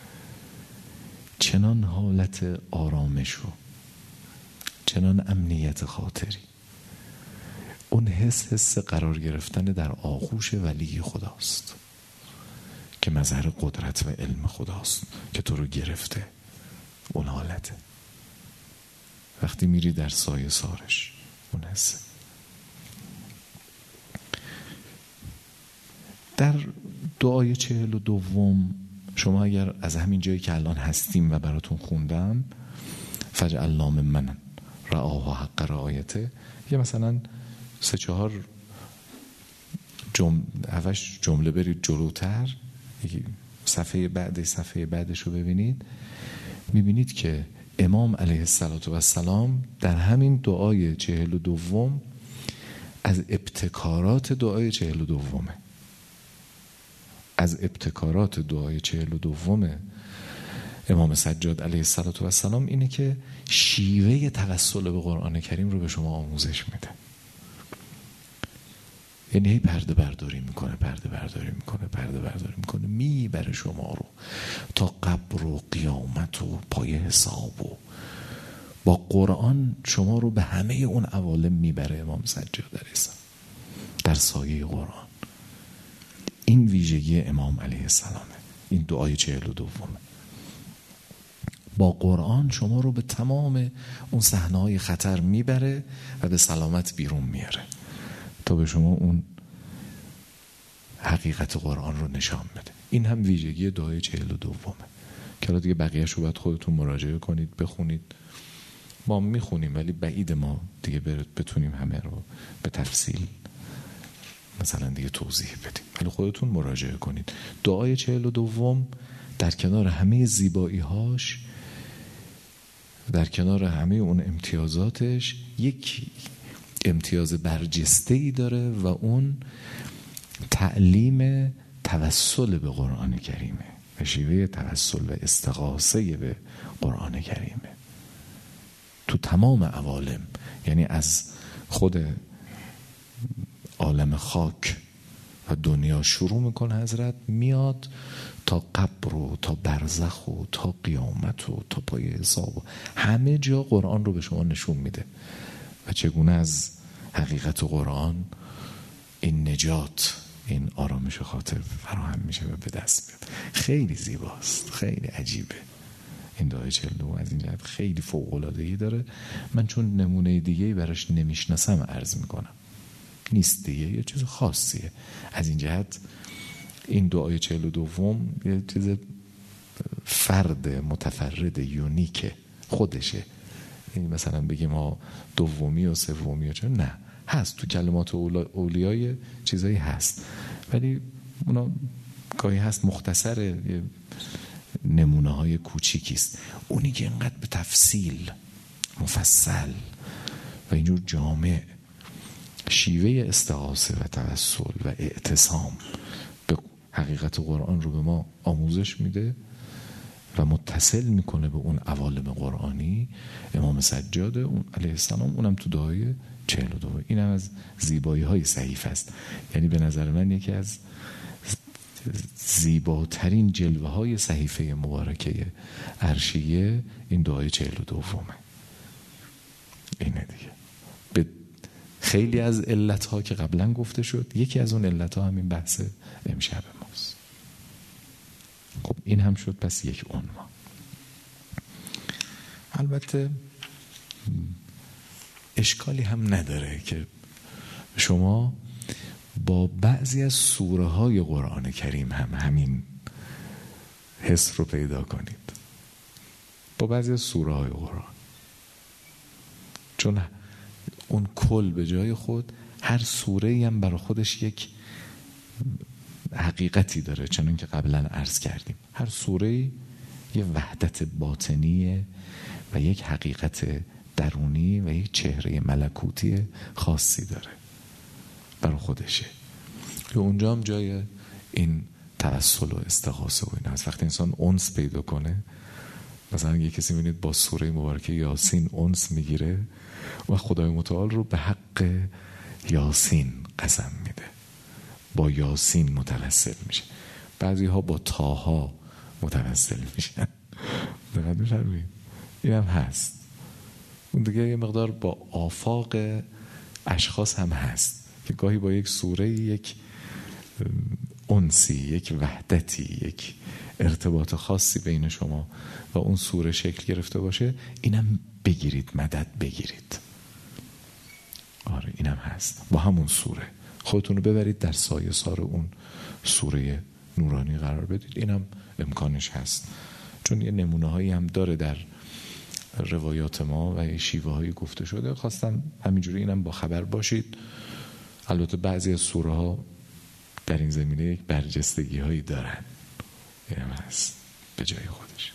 چنان حالت آرامش و چنان امنیت خاطری، اون حس قرار گرفتن در آغوش ولی خداست که مظهر قدرت و علم خداست که تو رو گرفته. اون حالته وقتی میری در سایه سارش، اون حسه. در دعای 42 شما اگر از همین جایی که الان هستیم و براتون خوندم، فجعلنا ممن رعاها حق رعایته، یه مثلا 3-4 جمله برید جلوتر، صفحه بعدش رو ببینید، میبینید که امام علیه السلام در همین دعای 42 از ابتکارات دعای 42 از ابتکارات دعای 42 امام سجاد علیه السلام اینه که شیوه توسل به قرآن کریم رو به شما آموزش میده. یعنی هی پرده برداری میکنه میبره شما رو تا قبر و قیامت و پای حساب و با قرآن شما رو به همه اون عوالم میبره امام سجاد علیه السلام در سایه قرآن. این ویژگی امام علیه السلامه. این دعای 42 با قرآن شما رو به تمام اون صحنه‌های خطر میبره و به سلامت بیرون میاره تا به شما اون حقیقت قرآن رو نشان بده. این هم ویژگی دعای 42 که حالا دیگه بقیه‌اش رو باید خودتون مراجعه کنید، بخونید. ما میخونیم ولی بعید ما دیگه بتونیم همه رو به تفصیل مثلا دیگه توضیح بدیم، ولی خودتون مراجعه کنید. دعای 42 در کنار همه زیبایی‌هاش، در کنار همه اون امتیازاتش، یک امتیاز برجسته‌ای داره و اون تعلیم توسل به قرآن کریمه و شیوه توسل و استغاثه به قرآن کریمه تو تمام عوالم. یعنی از خود عالم خاک و دنیا شروع میکنه حضرت، میاد تا قبر و تا برزخ و تا قیامت و تا پای حساب و همه جا قرآن رو به شما نشون میده و چگونه از حقیقت قرآن این نجات، این آرامش خاطر فراهم میشه و به دست میاد. خیلی زیباست، خیلی عجیبه این دعای 42. از این جهت خیلی فوق‌العاده‌ای داره. من چون نمونه دیگه‌ای براش نمیشناسم عرض میکنم، نیست دیگه، یه چیز خاصیه. از این جهت این دعای 42 یه چیز فرد متفرد یونیکه، خودشه. یعنی مثلا بگیم ما دومی و سومی، چون نه، هست تو کلمات اولیای چیزایی هست، ولی اونا گاهی هست مختصر نمونه های کوچیکیست. اونی که اینقدر به تفصیل مفصل و اینجور جامع شیوه استغاثه و توسل و اعتصام به حقیقت قرآن رو به ما آموزش میده و متصل میکنه به اون عوالم قرآنی، امام سجاد علیه السلام، اونم تو دعای 42. اینم از زیبایی های صحیفه است. یعنی به نظر من یکی از زیباترین جلوه های صحیفه مبارکه عرشیه این دعای 42 اینه دیگه. به خیلی از علت ها که قبلا گفته شد، یکی از اون علت ها همین بحث امشب ماست. خب این هم شد پس یک عنوان. البته اشکالی هم نداره که شما با بعضی از سوره های قرآن کریم هم همین حس رو پیدا کنید، با بعضی از سوره های قرآن، چون اون کل به جای خود هر سوره هم برای خودش یک حقیقتی داره. چنان که قبلا عرض کردیم هر سوره یه وحدت باطنیه و یک حقیقت درونی و یک چهره ملکوتی خاصی داره برای خودشه. که اونجا هم جای این توسل و استغاثه و این هست. وقتی انسان انس پیدا کنه مثلا یه کسی میبینید با سوره مبارکه یاسین انس میگیره و خدای متعال رو به حق یاسین قسم میده، با یاسین متوسل میشه. بعضی ها با تاها متوسل میشن. دقیق میفرمایید؟ این هم هست. اون دیگه یه مقدار با آفاق اشخاص هم هست که گاهی با یک سوره یک انسی، یک وحدتی، یک ارتباط خاصی بین شما و اون سوره شکل گرفته باشه. اینم بگیرید، مدد بگیرید. آره اینم هست. با همون سوره خودتون رو ببرید در سایه سار اون سوره نورانی قرار بدید. اینم امکانش هست، چون یه نمونه هایی هم داره در روایات ما و شیوه هایی گفته شده. خواستم همینجوری اینم با خبر باشید. البته بعضی از سوره ها در این زمینه یک برجستگی هایی دارن، اینم هست به جای خودش.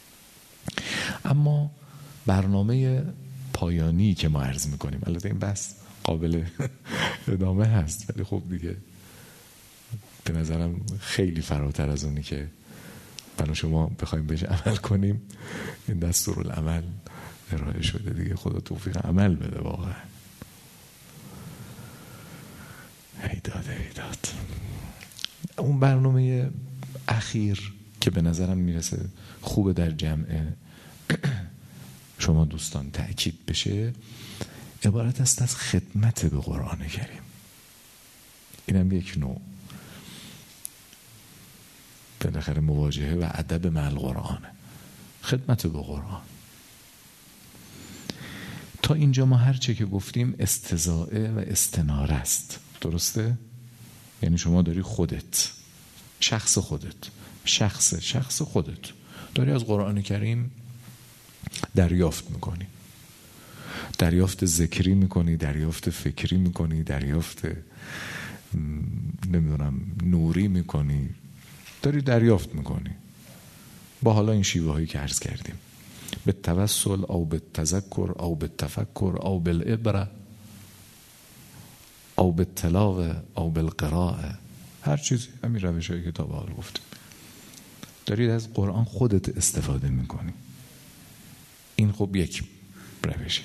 اما برنامه پایانی که ما عرض میکنیم، البته این بحث قابل ادامه هست، ولی خب دیگه به نظرم خیلی فراتر از اونی که من و شما بخوایم بهش عمل کنیم. این دستورالعمل ارائه شده دیگه، خدا توفیق عمل بده واقعا. هیداد اون برنامه اخیر که به نظرم میرسه خوبه در جمع شما دوستان تأکید بشه، عبارت است از خدمت به قرآن کریم. اینم یک نوع بالاخره مواجهه و ادب مع القرآن، خدمت به قرآن. تا اینجا ما هر چه که گفتیم استزاءه و استناره است، درسته؟ یعنی شما داری خودت، شخص خودت داری از قرآن کریم دریافت میکنی، دریافت ذکری میکنی، دریافت فکری میکنی، دریافت نمیدونم نوری میکنی، داری دریافت میکنی با حالا این شیوه هایی که عرض کردیم، به توسل او به تذکر او به تفکر او بالعبره او به تلاوه او بالقراءه، هر چیزی، همین روش هایی که تا به حال گفتیم. دارید از قرآن خودت استفاده میکنی. این خب یک روشه.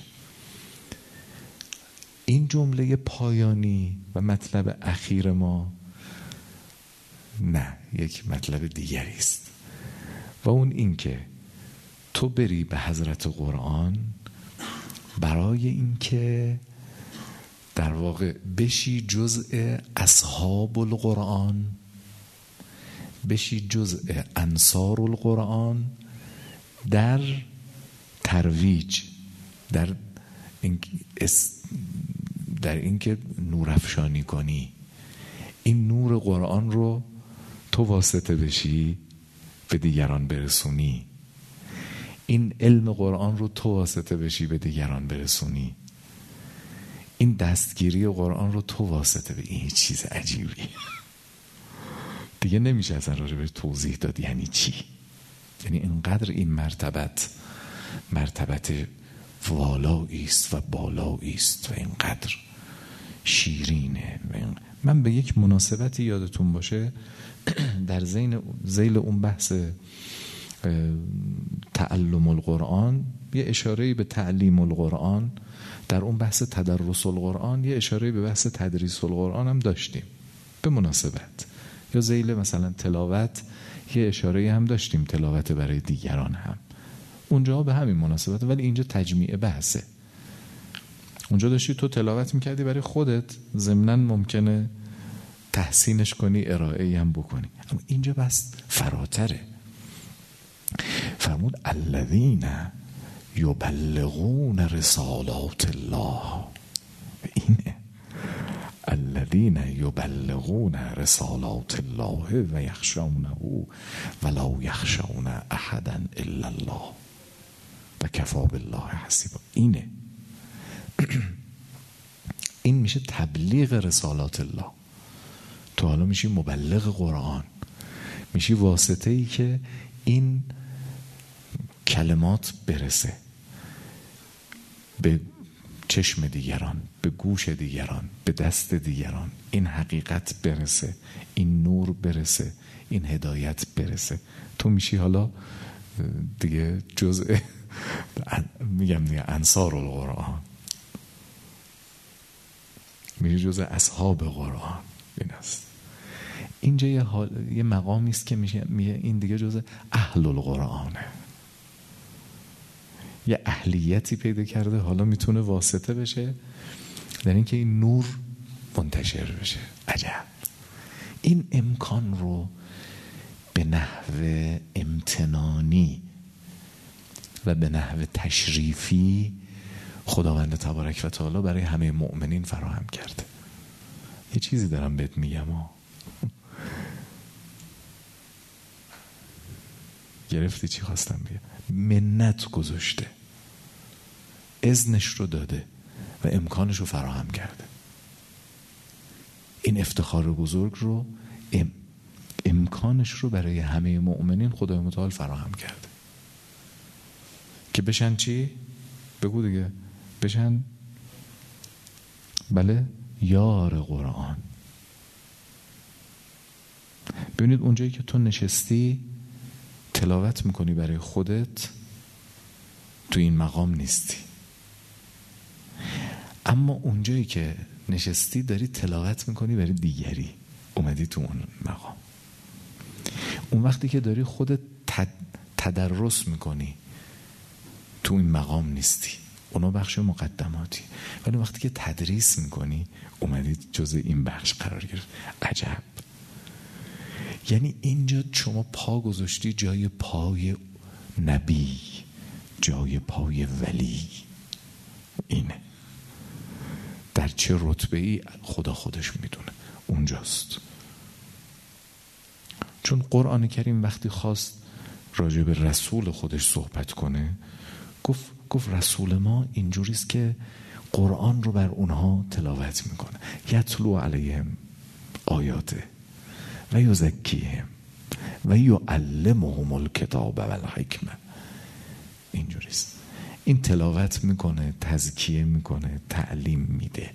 این جمله پایانی و مطلب اخیر ما نه، یک مطلب دیگری است و اون این که تو بری به حضرت قرآن برای این که در واقع بشی جزء اصحاب القرآن، بشی جزء انصار القرآن، در ترویج، در این که نورافشانی کنی، این نور قرآن رو تو واسطه بشی به دیگران برسونی، این علم قرآن رو تو واسطه بشی به دیگران برسونی، این دستگیری قرآن رو تو واسطه به. این چیز عجیبی دیگه نمیشه اصلا راجبش توضیح داد یعنی چی. یعنی اینقدر این مرتبت والایی است و بالایی است و اینقدر شیرینه. من به یک مناسبتی یادتون باشه در ذیل اون بحث تعلم القرآن یه اشاره‌ای به تعلیم القرآن، در اون بحث تدرس القرآن یه اشاره‌ای به بحث تدریس القرآن هم داشتیم به مناسبت، یا ذیل مثلا تلاوت یه اشاره‌ای هم داشتیم، تلاوت برای دیگران هم اونجا به همین مناسبت، ولی اینجا تجمیع بحثه. اونجا داشتی تو تلاوت میکردی برای خودت، ضمناً ممکنه تحسینش کنی، ارائه‌ای هم بکنی، اما اینجا بس فراتره. فرمود الذین یبلغون رسالات الله، اینه الذین یبلغون رسالات الله و یخشونه ولا یخشون احدا الا الله و کفی بالله حسیبا. اینه این میشه تبلیغ رسالات الله. تو حالا میشی مبلغ قرآن، میشی واسطه ای که این کلمات برسه به چشم دیگران، به گوش دیگران، به دست دیگران، این حقیقت برسه، این نور برسه، این هدایت برسه. تو میشی حالا دیگه جزء میگم دیگه انصار القرآن، میشه جزء اصحاب قرآن. این است اینجا یه مقامی است که میشه این دیگه جزء اهل القرآنه، یه اهلیتی پیدا کرده، حالا میتونه واسطه بشه در اینکه این نور منتشر بشه. عجب. این امکان رو به نحو امتنانی و به نحو تشریفی خداوند تبارک و تعالی برای همه مؤمنین فراهم کرده. یه چیزی دارم بهت میگم گرفتی چی خواستم بگم؟ منت گذاشته، اذنش رو داده و امکانش رو فراهم کرده. این افتخار بزرگ رو امکانش رو برای همه مؤمنین خدای متعال فراهم کرده که بشن چی؟ بگو دیگه. بشن بله یار قرآن. ببینید اونجایی که تو نشستی تلاوت میکنی برای خودت، تو این مقام نیستی، اما اونجایی که نشستی داری تلاوت میکنی برای دیگری، اومدی تو اون مقام. اون وقتی که داری خودت تدرس میکنی تو این مقام نیستی، اونا بخش مقدماتی، ولی وقتی که تدریس میکنی اومدی جزء این بخش قرار گرفت. عجب. یعنی اینجا شما پا گذاشتی جای پای نبی، جای پای ولی. اینه در چه رتبه ای خدا خودش میدونه، اونجاست. چون قرآن کریم وقتی خواست راجع به رسول خودش صحبت کنه گفت رسول ما اینجوریست که قرآن رو بر اونها تلاوت میکنه، یتلو علیهم آیاته و یزکیهم و یعلمهم الکتاب و الحکمه. اینجوریست. این تلاوت میکنه، تزکیه میکنه، تعلیم میده.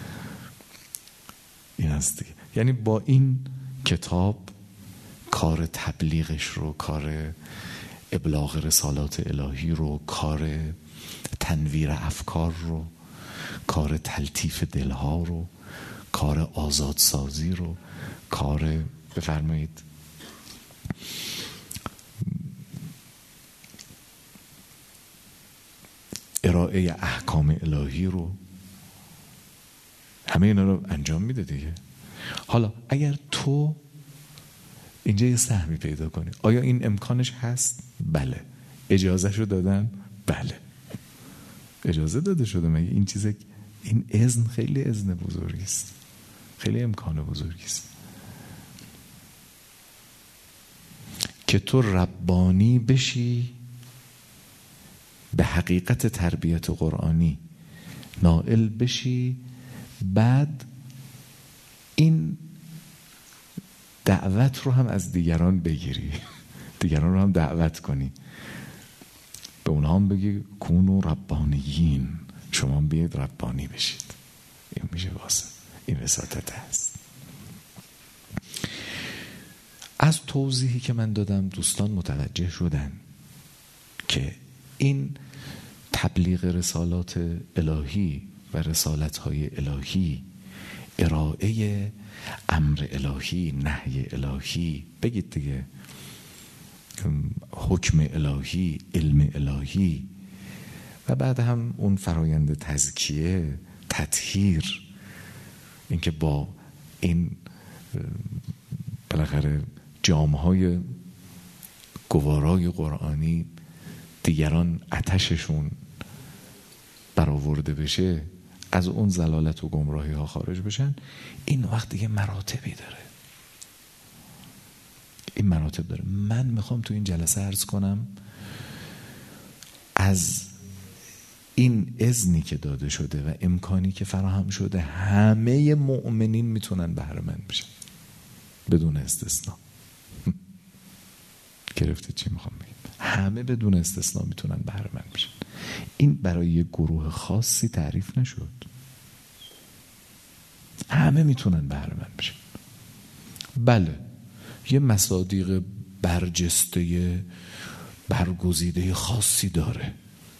این است دیگه. یعنی با این کتاب کار تبلیغش رو، کار ابلاغ رسالات الهی رو، کار تنویر افکار رو، کار تلطیف دلها رو، کار آزادسازی رو، کار بفرمایید ارائه احکام الهی رو، همه اینا رو انجام میده دیگه. حالا اگر تو اینجا یه سهمی پیدا کنی، آیا این امکانش هست؟ بله. اجازه شو دادن؟ بله. اجازه داده شده. مگه این چیزه؟ این اذن خیلی اذن بزرگی است، خیلی امکان بزرگی است که تو ربانی بشی، به حقیقت تربیت قرآنی نائل بشی، بعد این دعوت رو هم از دیگران بگیری، دیگران رو هم دعوت کنی، به اونها هم بگی کونو ربانیین، شما هم بیاید ربانی بشید. این میشه واسه این وساطت هست. از توضیحی که من دادم دوستان متوجه شدن که این تبلیغ رسالات الهی و رسالت‌های الهی، ارائه امر الهی، نهی الهی، بگید دیگه، حکم الهی، علم الهی، و بعد هم اون فرایند تزکیه، تطهیر، اینکه با این بالاخره جامهای گوارای قرآنی دیگران آتششون برآورده بشه، از اون ضلالت و گمراهی ها خارج بشن. این وقت دیگه مراتبی داره، این مراتب داره. من میخوام تو این جلسه عرض کنم از این اذنی که داده شده و امکانی که فراهم شده همه مؤمنین میتونن بهره مند بشن بدون استثناء. گرفته چی میخوام بگم؟ همه بدون استثناء میتونن بهره مند بشن. این برای یه گروه خاصی تعریف نشد، همه میتونن بهره مند بشن. بله یه مصادیق برجسته برگزیده خاصی داره،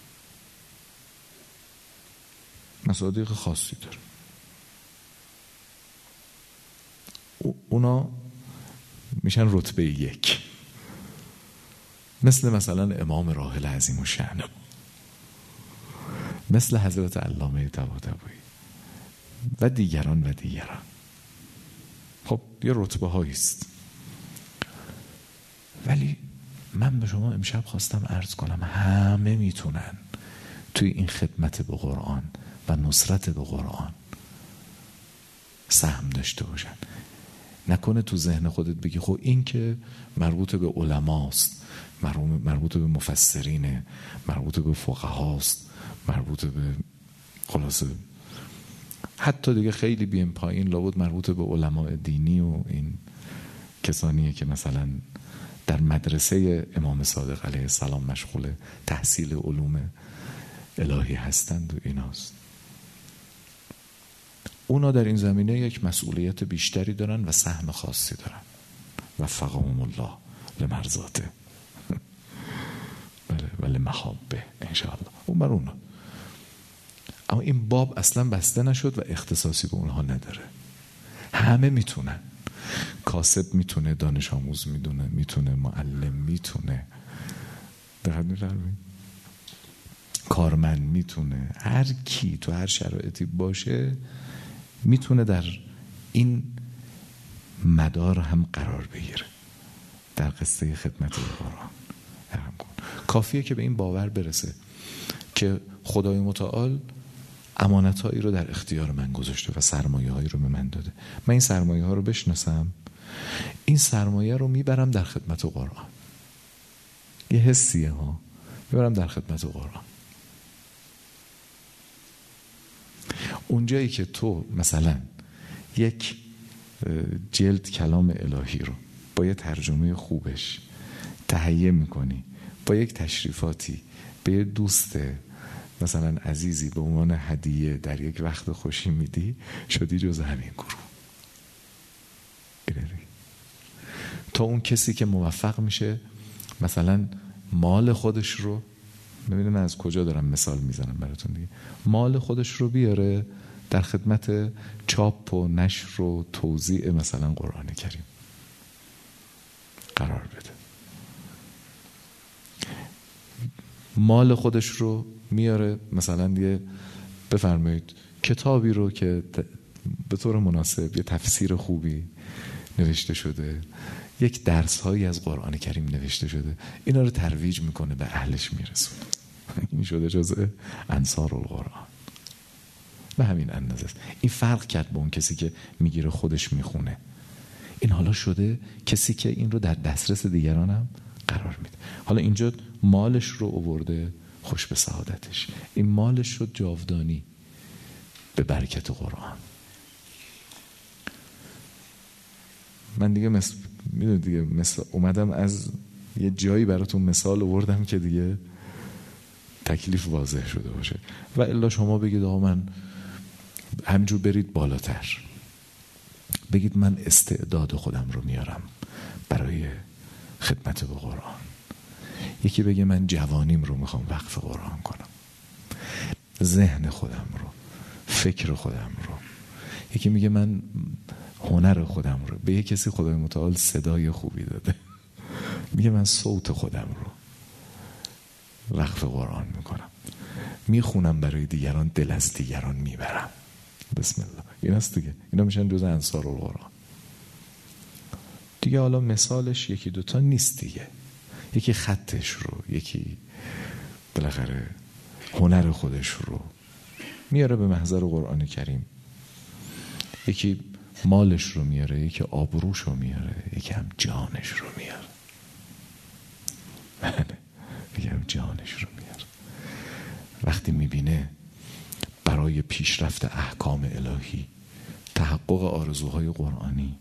مصادیق خاصی داره. اونا میشن رتبه 1، مثلا امام راحل عظیم الشأن، مثل حضرت علامه طباطبایی و دیگران. خب یه رتبه هاییست. ولی من به شما امشب خواستم عرض کنم همه میتونن توی این خدمت به قرآن و نصرت به قرآن سهم داشته باشن. نکنه تو ذهن خودت بگی خب این که مربوط به علماست، مربوط به مفسرینه، مربوط به فقهاست، مربوط به خلاصه حتی دیگه خیلی بیم پایین لابد مربوط به علماء دینی و این کسانیه که مثلا در مدرسه امام صادق علیه السلام مشغول تحصیل علوم الهی هستند و ایناست. اونا در این زمینه یک مسئولیت بیشتری دارن و سهم خاصی دارن. وفقهم الله لمرضاته ولی محابه انشاءالله. اون بر اونا. اما این باب اصلا بسته نشد و اختصاصی به اونها نداره. همه میتونن. کاسب میتونه، دانش آموز میتونه، معلم میتونه، دقت می‌فرمایید، کارمند میتونه، هر کی تو هر شرایطی باشه میتونه در این مدار هم قرار بگیره در قصه خدمت به قرآن. کافیه که به این باور برسه که خدای متعال امانت‌هایی رو در اختیار من گذاشته و سرمایه‌هایی رو به من داده. من این سرمایه‌ها رو بشناسم، این سرمایه رو میبرم در خدمت قرآن. یه حسیه ها، میبرم در خدمت قرآن. اونجایی که تو مثلا یک جلد کلام الهی رو با یه ترجمه خوبش تهیه میکنی، با یک تشریفاتی به یه دوست مثلا عزیزی به عنوان هدیه در یک وقت خوشی میدی، شدی جز همین گروه. تا اون کسی که موفق میشه مثلا مال خودش رو، ببینید من از کجا دارم مثال میزنم براتون دیگه، مال خودش رو بیاره در خدمت چاپ و نشر و توزیع مثلا قرآن کریم قرار بده. مال خودش رو میاره مثلا یه بفرمایید کتابی رو که به طور مناسب یه تفسیر خوبی نوشته شده، یک درس هایی از قرآن کریم نوشته شده، اینا رو ترویج میکنه، به اهلش میرسونه. این شده جزء انصار القرآن. به همین اندازه است. این فرق کرد با اون کسی که میگیره خودش میخونه. این حالا شده کسی که این رو در دسترس دیگران هم قرار میده. حالا اینجا مالش رو آورده خوش به سعادتش، این مالش شد جاودانی به برکت قرآن. من دیگه میدونید دیگه اومدم از یه جایی براتون مثال آوردم که دیگه تکلیف واضح شده باشه. و الا شما بگید آقا من همینجور برید بالاتر، بگید من استعداد خودم رو میارم برای خدمت به قرآن. یکی بگه من جوانیم رو میخوام وقف قرآن کنم، ذهن خودم رو، فکر خودم رو. یکی میگه من هنر خودم رو. به یک کسی خدای متعال صدای خوبی داده، میگه من صوت خودم رو وقف قرآن میکنم، میخونم برای دیگران، دل از دیگران میبرم. بسم الله. این است دیگه. اینا میشن جز انصار القرآن دیگه. حالا مثالش یکی دوتا نیست دیگه، یکی خطش رو، یکی بالاخره هنر خودش رو میاره به محضر قرآن کریم، یکی مالش رو میاره، یکی آبروش رو میاره، یکی هم جانش رو میاره. یکی هم جانش رو میاره. وقتی میبینه برای پیشرفت احکام الهی، تحقق آرزوهای قرآنی،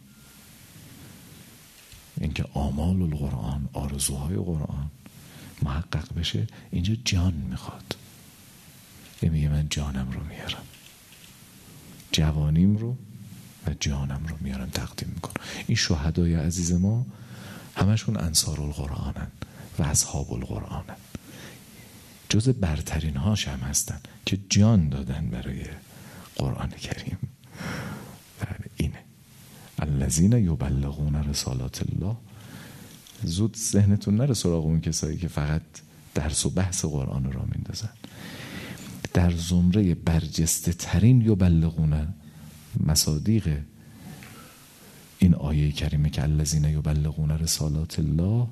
اینکه آمال القرآن، آرزوهای قرآن محقق بشه، اینجا جان میخواد. میگه من جانم رو میارم، جوانیم رو و جانم رو میارم تقدیم میکنم. این شهدای عزیز ما همشون انصار القرآنن، و اصحاب القرآن، جز برترین هاش هم هستن که جان دادن برای قرآن کریم. اینه الذین یبلغون رسالات الله. زود ذهنتون نره سراغ اون کسایی که فقط درس و بحث قرآن را میندازن. در زمره برجسته ترین یبلغون مصادیق این آیه کریمه که الذین یبلغون رسالات الله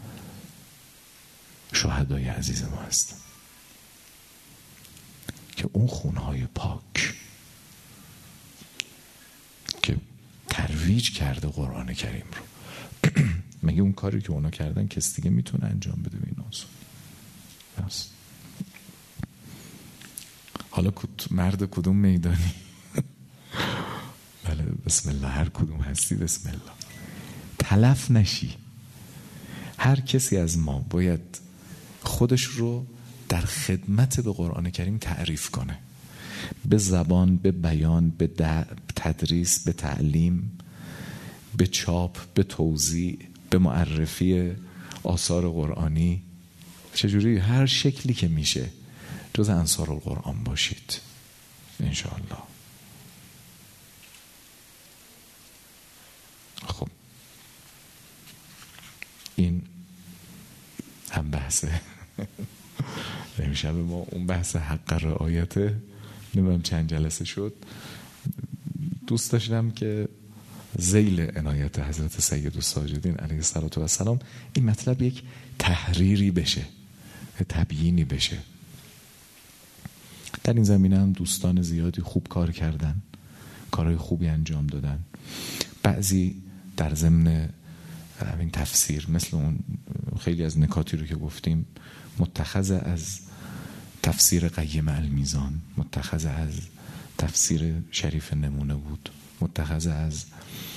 شهدای عزیز ما هستن که اون خونهای پاک که ترویج کرده قرآن کریم رو مگه اون کاری که اونا کردن کس دیگه میتونه انجام بده به این موضوع؟ حالا مرد کدوم میدانی؟ بله بسم الله، هر کدوم هستی بسم الله. تلف نشی. هر کسی از ما باید خودش رو در خدمت به قرآن کریم تعریف کنه، به زبان، به بیان، به تدریس، به تعلیم، به چاپ، به توزیع، به معرفی آثار قرآنی. چجوری؟ هر شکلی که میشه جز انصار القرآن باشید انشاءالله. خب این هم بحثه امشب ما. اون بحث حق رعایته نمیدونم چند جلسه شد. دوست داشتم که ذیل عنایت حضرت سید الساجدین علیه السلام این مطلب یک تحریری بشه، تبیینی بشه. در این زمینه هم دوستان زیادی خوب کار کردن، کارهای خوبی انجام دادن. بعضی در ضمن همین تفسیر مثل اون خیلی از نکاتی رو که گفتیم متخذ از تفسیر قیم المیزان، متخذ از تفسیر شریف نمونه بود، متخذ از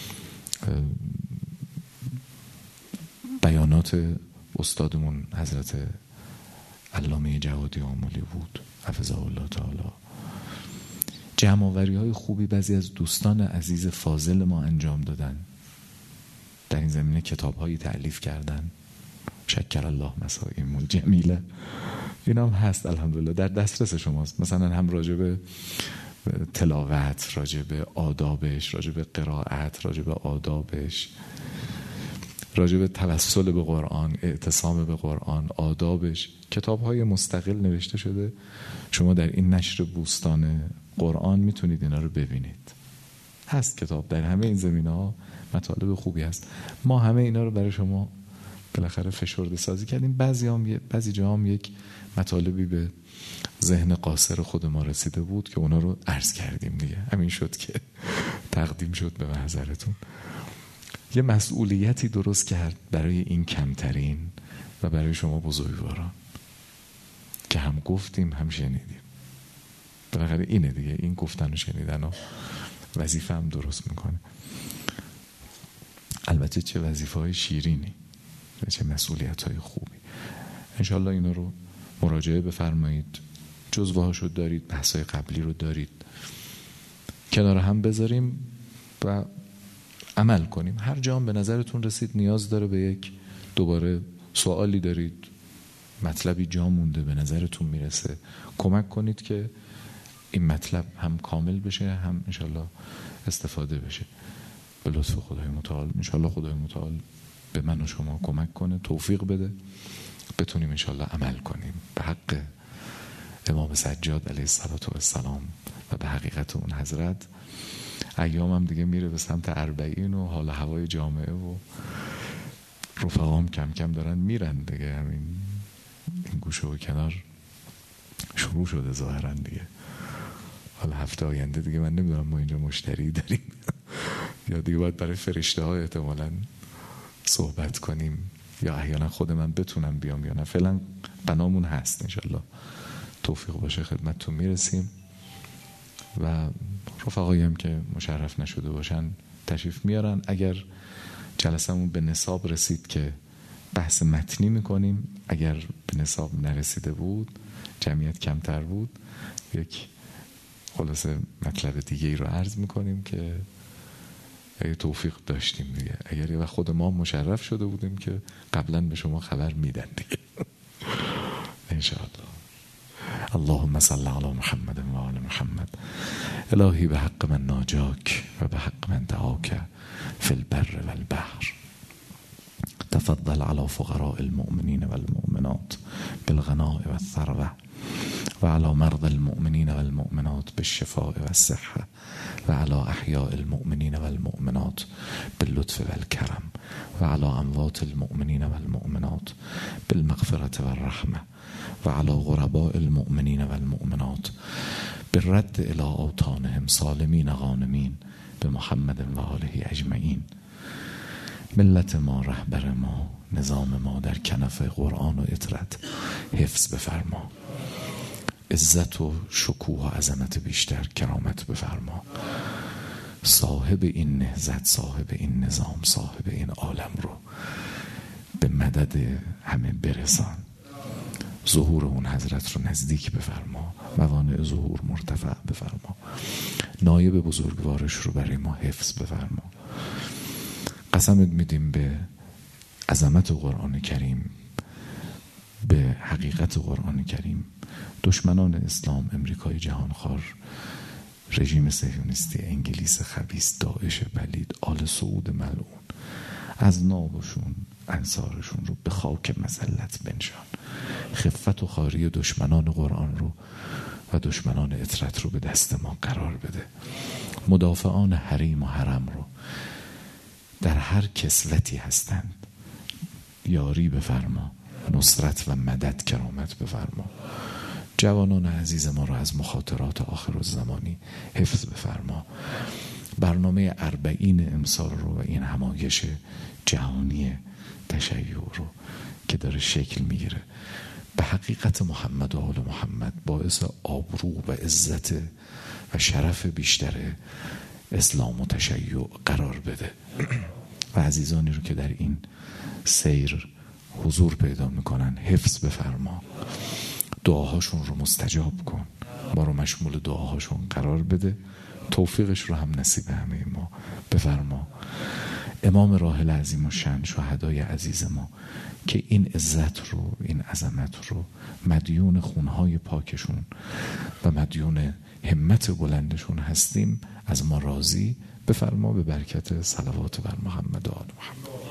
بیانات استادمون حضرت علامه جوادی آملی بود حفظه الله تعالی. جمع‌آوری های خوبی بعضی از دوستان عزیز فاضل ما انجام دادن، در این زمینه کتاب هایی تألیف کردن. شکر الله مسائم جمیله. این هم هست الحمدلله در دسترس شماست. مثلا هم راجع به تلاوت، راجع به آدابش، راجع به قرائت، راجع به آدابش، راجع به توسل به قرآن، اعتصام به قرآن، آدابش کتاب های مستقل نوشته شده. شما در این نشر بوستان قرآن میتونید اینا رو ببینید. هست کتاب در همه این زمینه ها، مطالب خوبی هست. ما همه اینا رو برای شما بالاخره فشرده سازی کردیم. بعضی جا هم یک مطالبی به ذهن قاصر خود ما رسیده بود که اونا رو عرض کردیم دیگه. همین شد که تقدیم شد به محضرتون. یه مسئولیتی درست کرد برای این کمترین و برای شما بزرگواران که هم گفتیم هم شنیدیم. بالاخره اینه دیگه، این گفتن و شنیدن و وظیفه هم درست میکنه. البته چه وظیفه های شیرینی و چه مسئولیت های خوبی. انشالله اینا رو مراجعه بفرمایید. جزوه هاشو دارید، بحث های قبلی رو دارید، کنار هم بذاریم و عمل کنیم. هر جا هم به نظرتون رسید نیاز داره به یک دوباره سوالی دارید، مطلبی جا مونده به نظرتون میرسه، کمک کنید که این مطلب هم کامل بشه هم انشالله استفاده بشه. به لطف خدای متعال انشالله خدای متعال به من و شما کمک کنه، توفیق بده، بتونیم انشالله عمل کنیم به حق امام سجاد علیه السلام و به حقیقت اون حضرت. ایام هم دیگه میره به سمت 40 و حال هوای جامعه و رفقام کم کم دارن میرن دیگه. همین این گوشه و کنار شروع شده ظاهرا دیگه. حالا هفته آینده دیگه من نمیدونم ما اینجا مشتری داریم یا دیگه باید برای فرشته ها احتمالاً صحبت کنیم یا احیانا خود من بتونم بیام یا نه. فعلا بنامون هست، انشالله توفیق باشه خدمتتون میرسیم و رفقایی هم که مشرف نشده باشن تشریف میارن. اگر جلسمون به نصاب رسید که بحث متنی میکنیم، اگر به نصاب نرسیده بود، جمعیت کمتر بود، یک خلاصه مطلب دیگه ای رو عرض میکنیم که اگه توفیق داشتیم دیگه. اگر یه وقت خود ما مشرف شده بودیم که قبلا به شما خبر میدن دیگه انشاءالله. اللهم صل علی محمد و آل محمد. الهی به حق من ناجاک و به حق من دعاک فی البر و البحر. تفضل على فقراء المؤمنین و المؤمنات بالغناء و الثروة و على مرضى المؤمنین و المؤمنات بالشفاء و الصحة و على احیاء المؤمنین و المؤمنات باللطف و الكرم و على اموات المؤمنین و المؤمنات بالمغفرة و الرحمة و على غرباء المؤمنین و المؤمنات بالرد الى اوطانهم سالمین غانمین بمحمد و آله اجمعین. ملت ما، رهبر ما، نظام ما در کنف قرآن و اطرت حفظ بفرما. عزت و شکوه و عظمت بیشتر کرامت بفرما. صاحب این نهضت، صاحب این نظام، صاحب این عالم رو به مدد همه برسان. ظهور اون حضرت رو نزدیک بفرما. موانع ظهور مرتفع بفرما. نایب بزرگوارش رو برای ما حفظ بفرما. قسمت میدیم به عظمت قرآن کریم، به حقیقت قرآن کریم. دشمنان اسلام، امریکای جهانخوار، رژیم صهیونیستی، انگلیس خبیث، داعش پلید، آل سعود ملعون، از نابشون انصارشون رو به خاک مذلت بنشان. خفت و خواری دشمنان قرآن رو و دشمنان اطرت رو به دست ما قرار بده. مدافعان حریم و حرم رو در هر کسوتی هستند یاری بفرما. نصرت و مدد کرامت بفرما. جوانان عزیز ما را از مخاطرات آخرالزمانی حفظ بفرما. برنامه 40 امسال رو و این همایش جهانی تشیع رو که داره شکل میگیره به حقیقت محمد و آل محمد باعث آبرو و عزت و شرف بیشتر اسلام و تشیع قرار بده و عزیزانی رو که در این سیر حضور پیدا میکنن حفظ بفرما. دعاهاشون رو مستجاب کن. ما رو مشمول دعاهاشون قرار بده. توفیقش رو هم نصیب همه ما بفرما. امام راحل عظیم و شن، شهدای عزیز ما که این عزت رو، این عظمت رو مدیون خونهای پاکشون و مدیون همت بلندشون هستیم، از ما راضی بفرما به برکت صلوات بر محمد و آل محمد.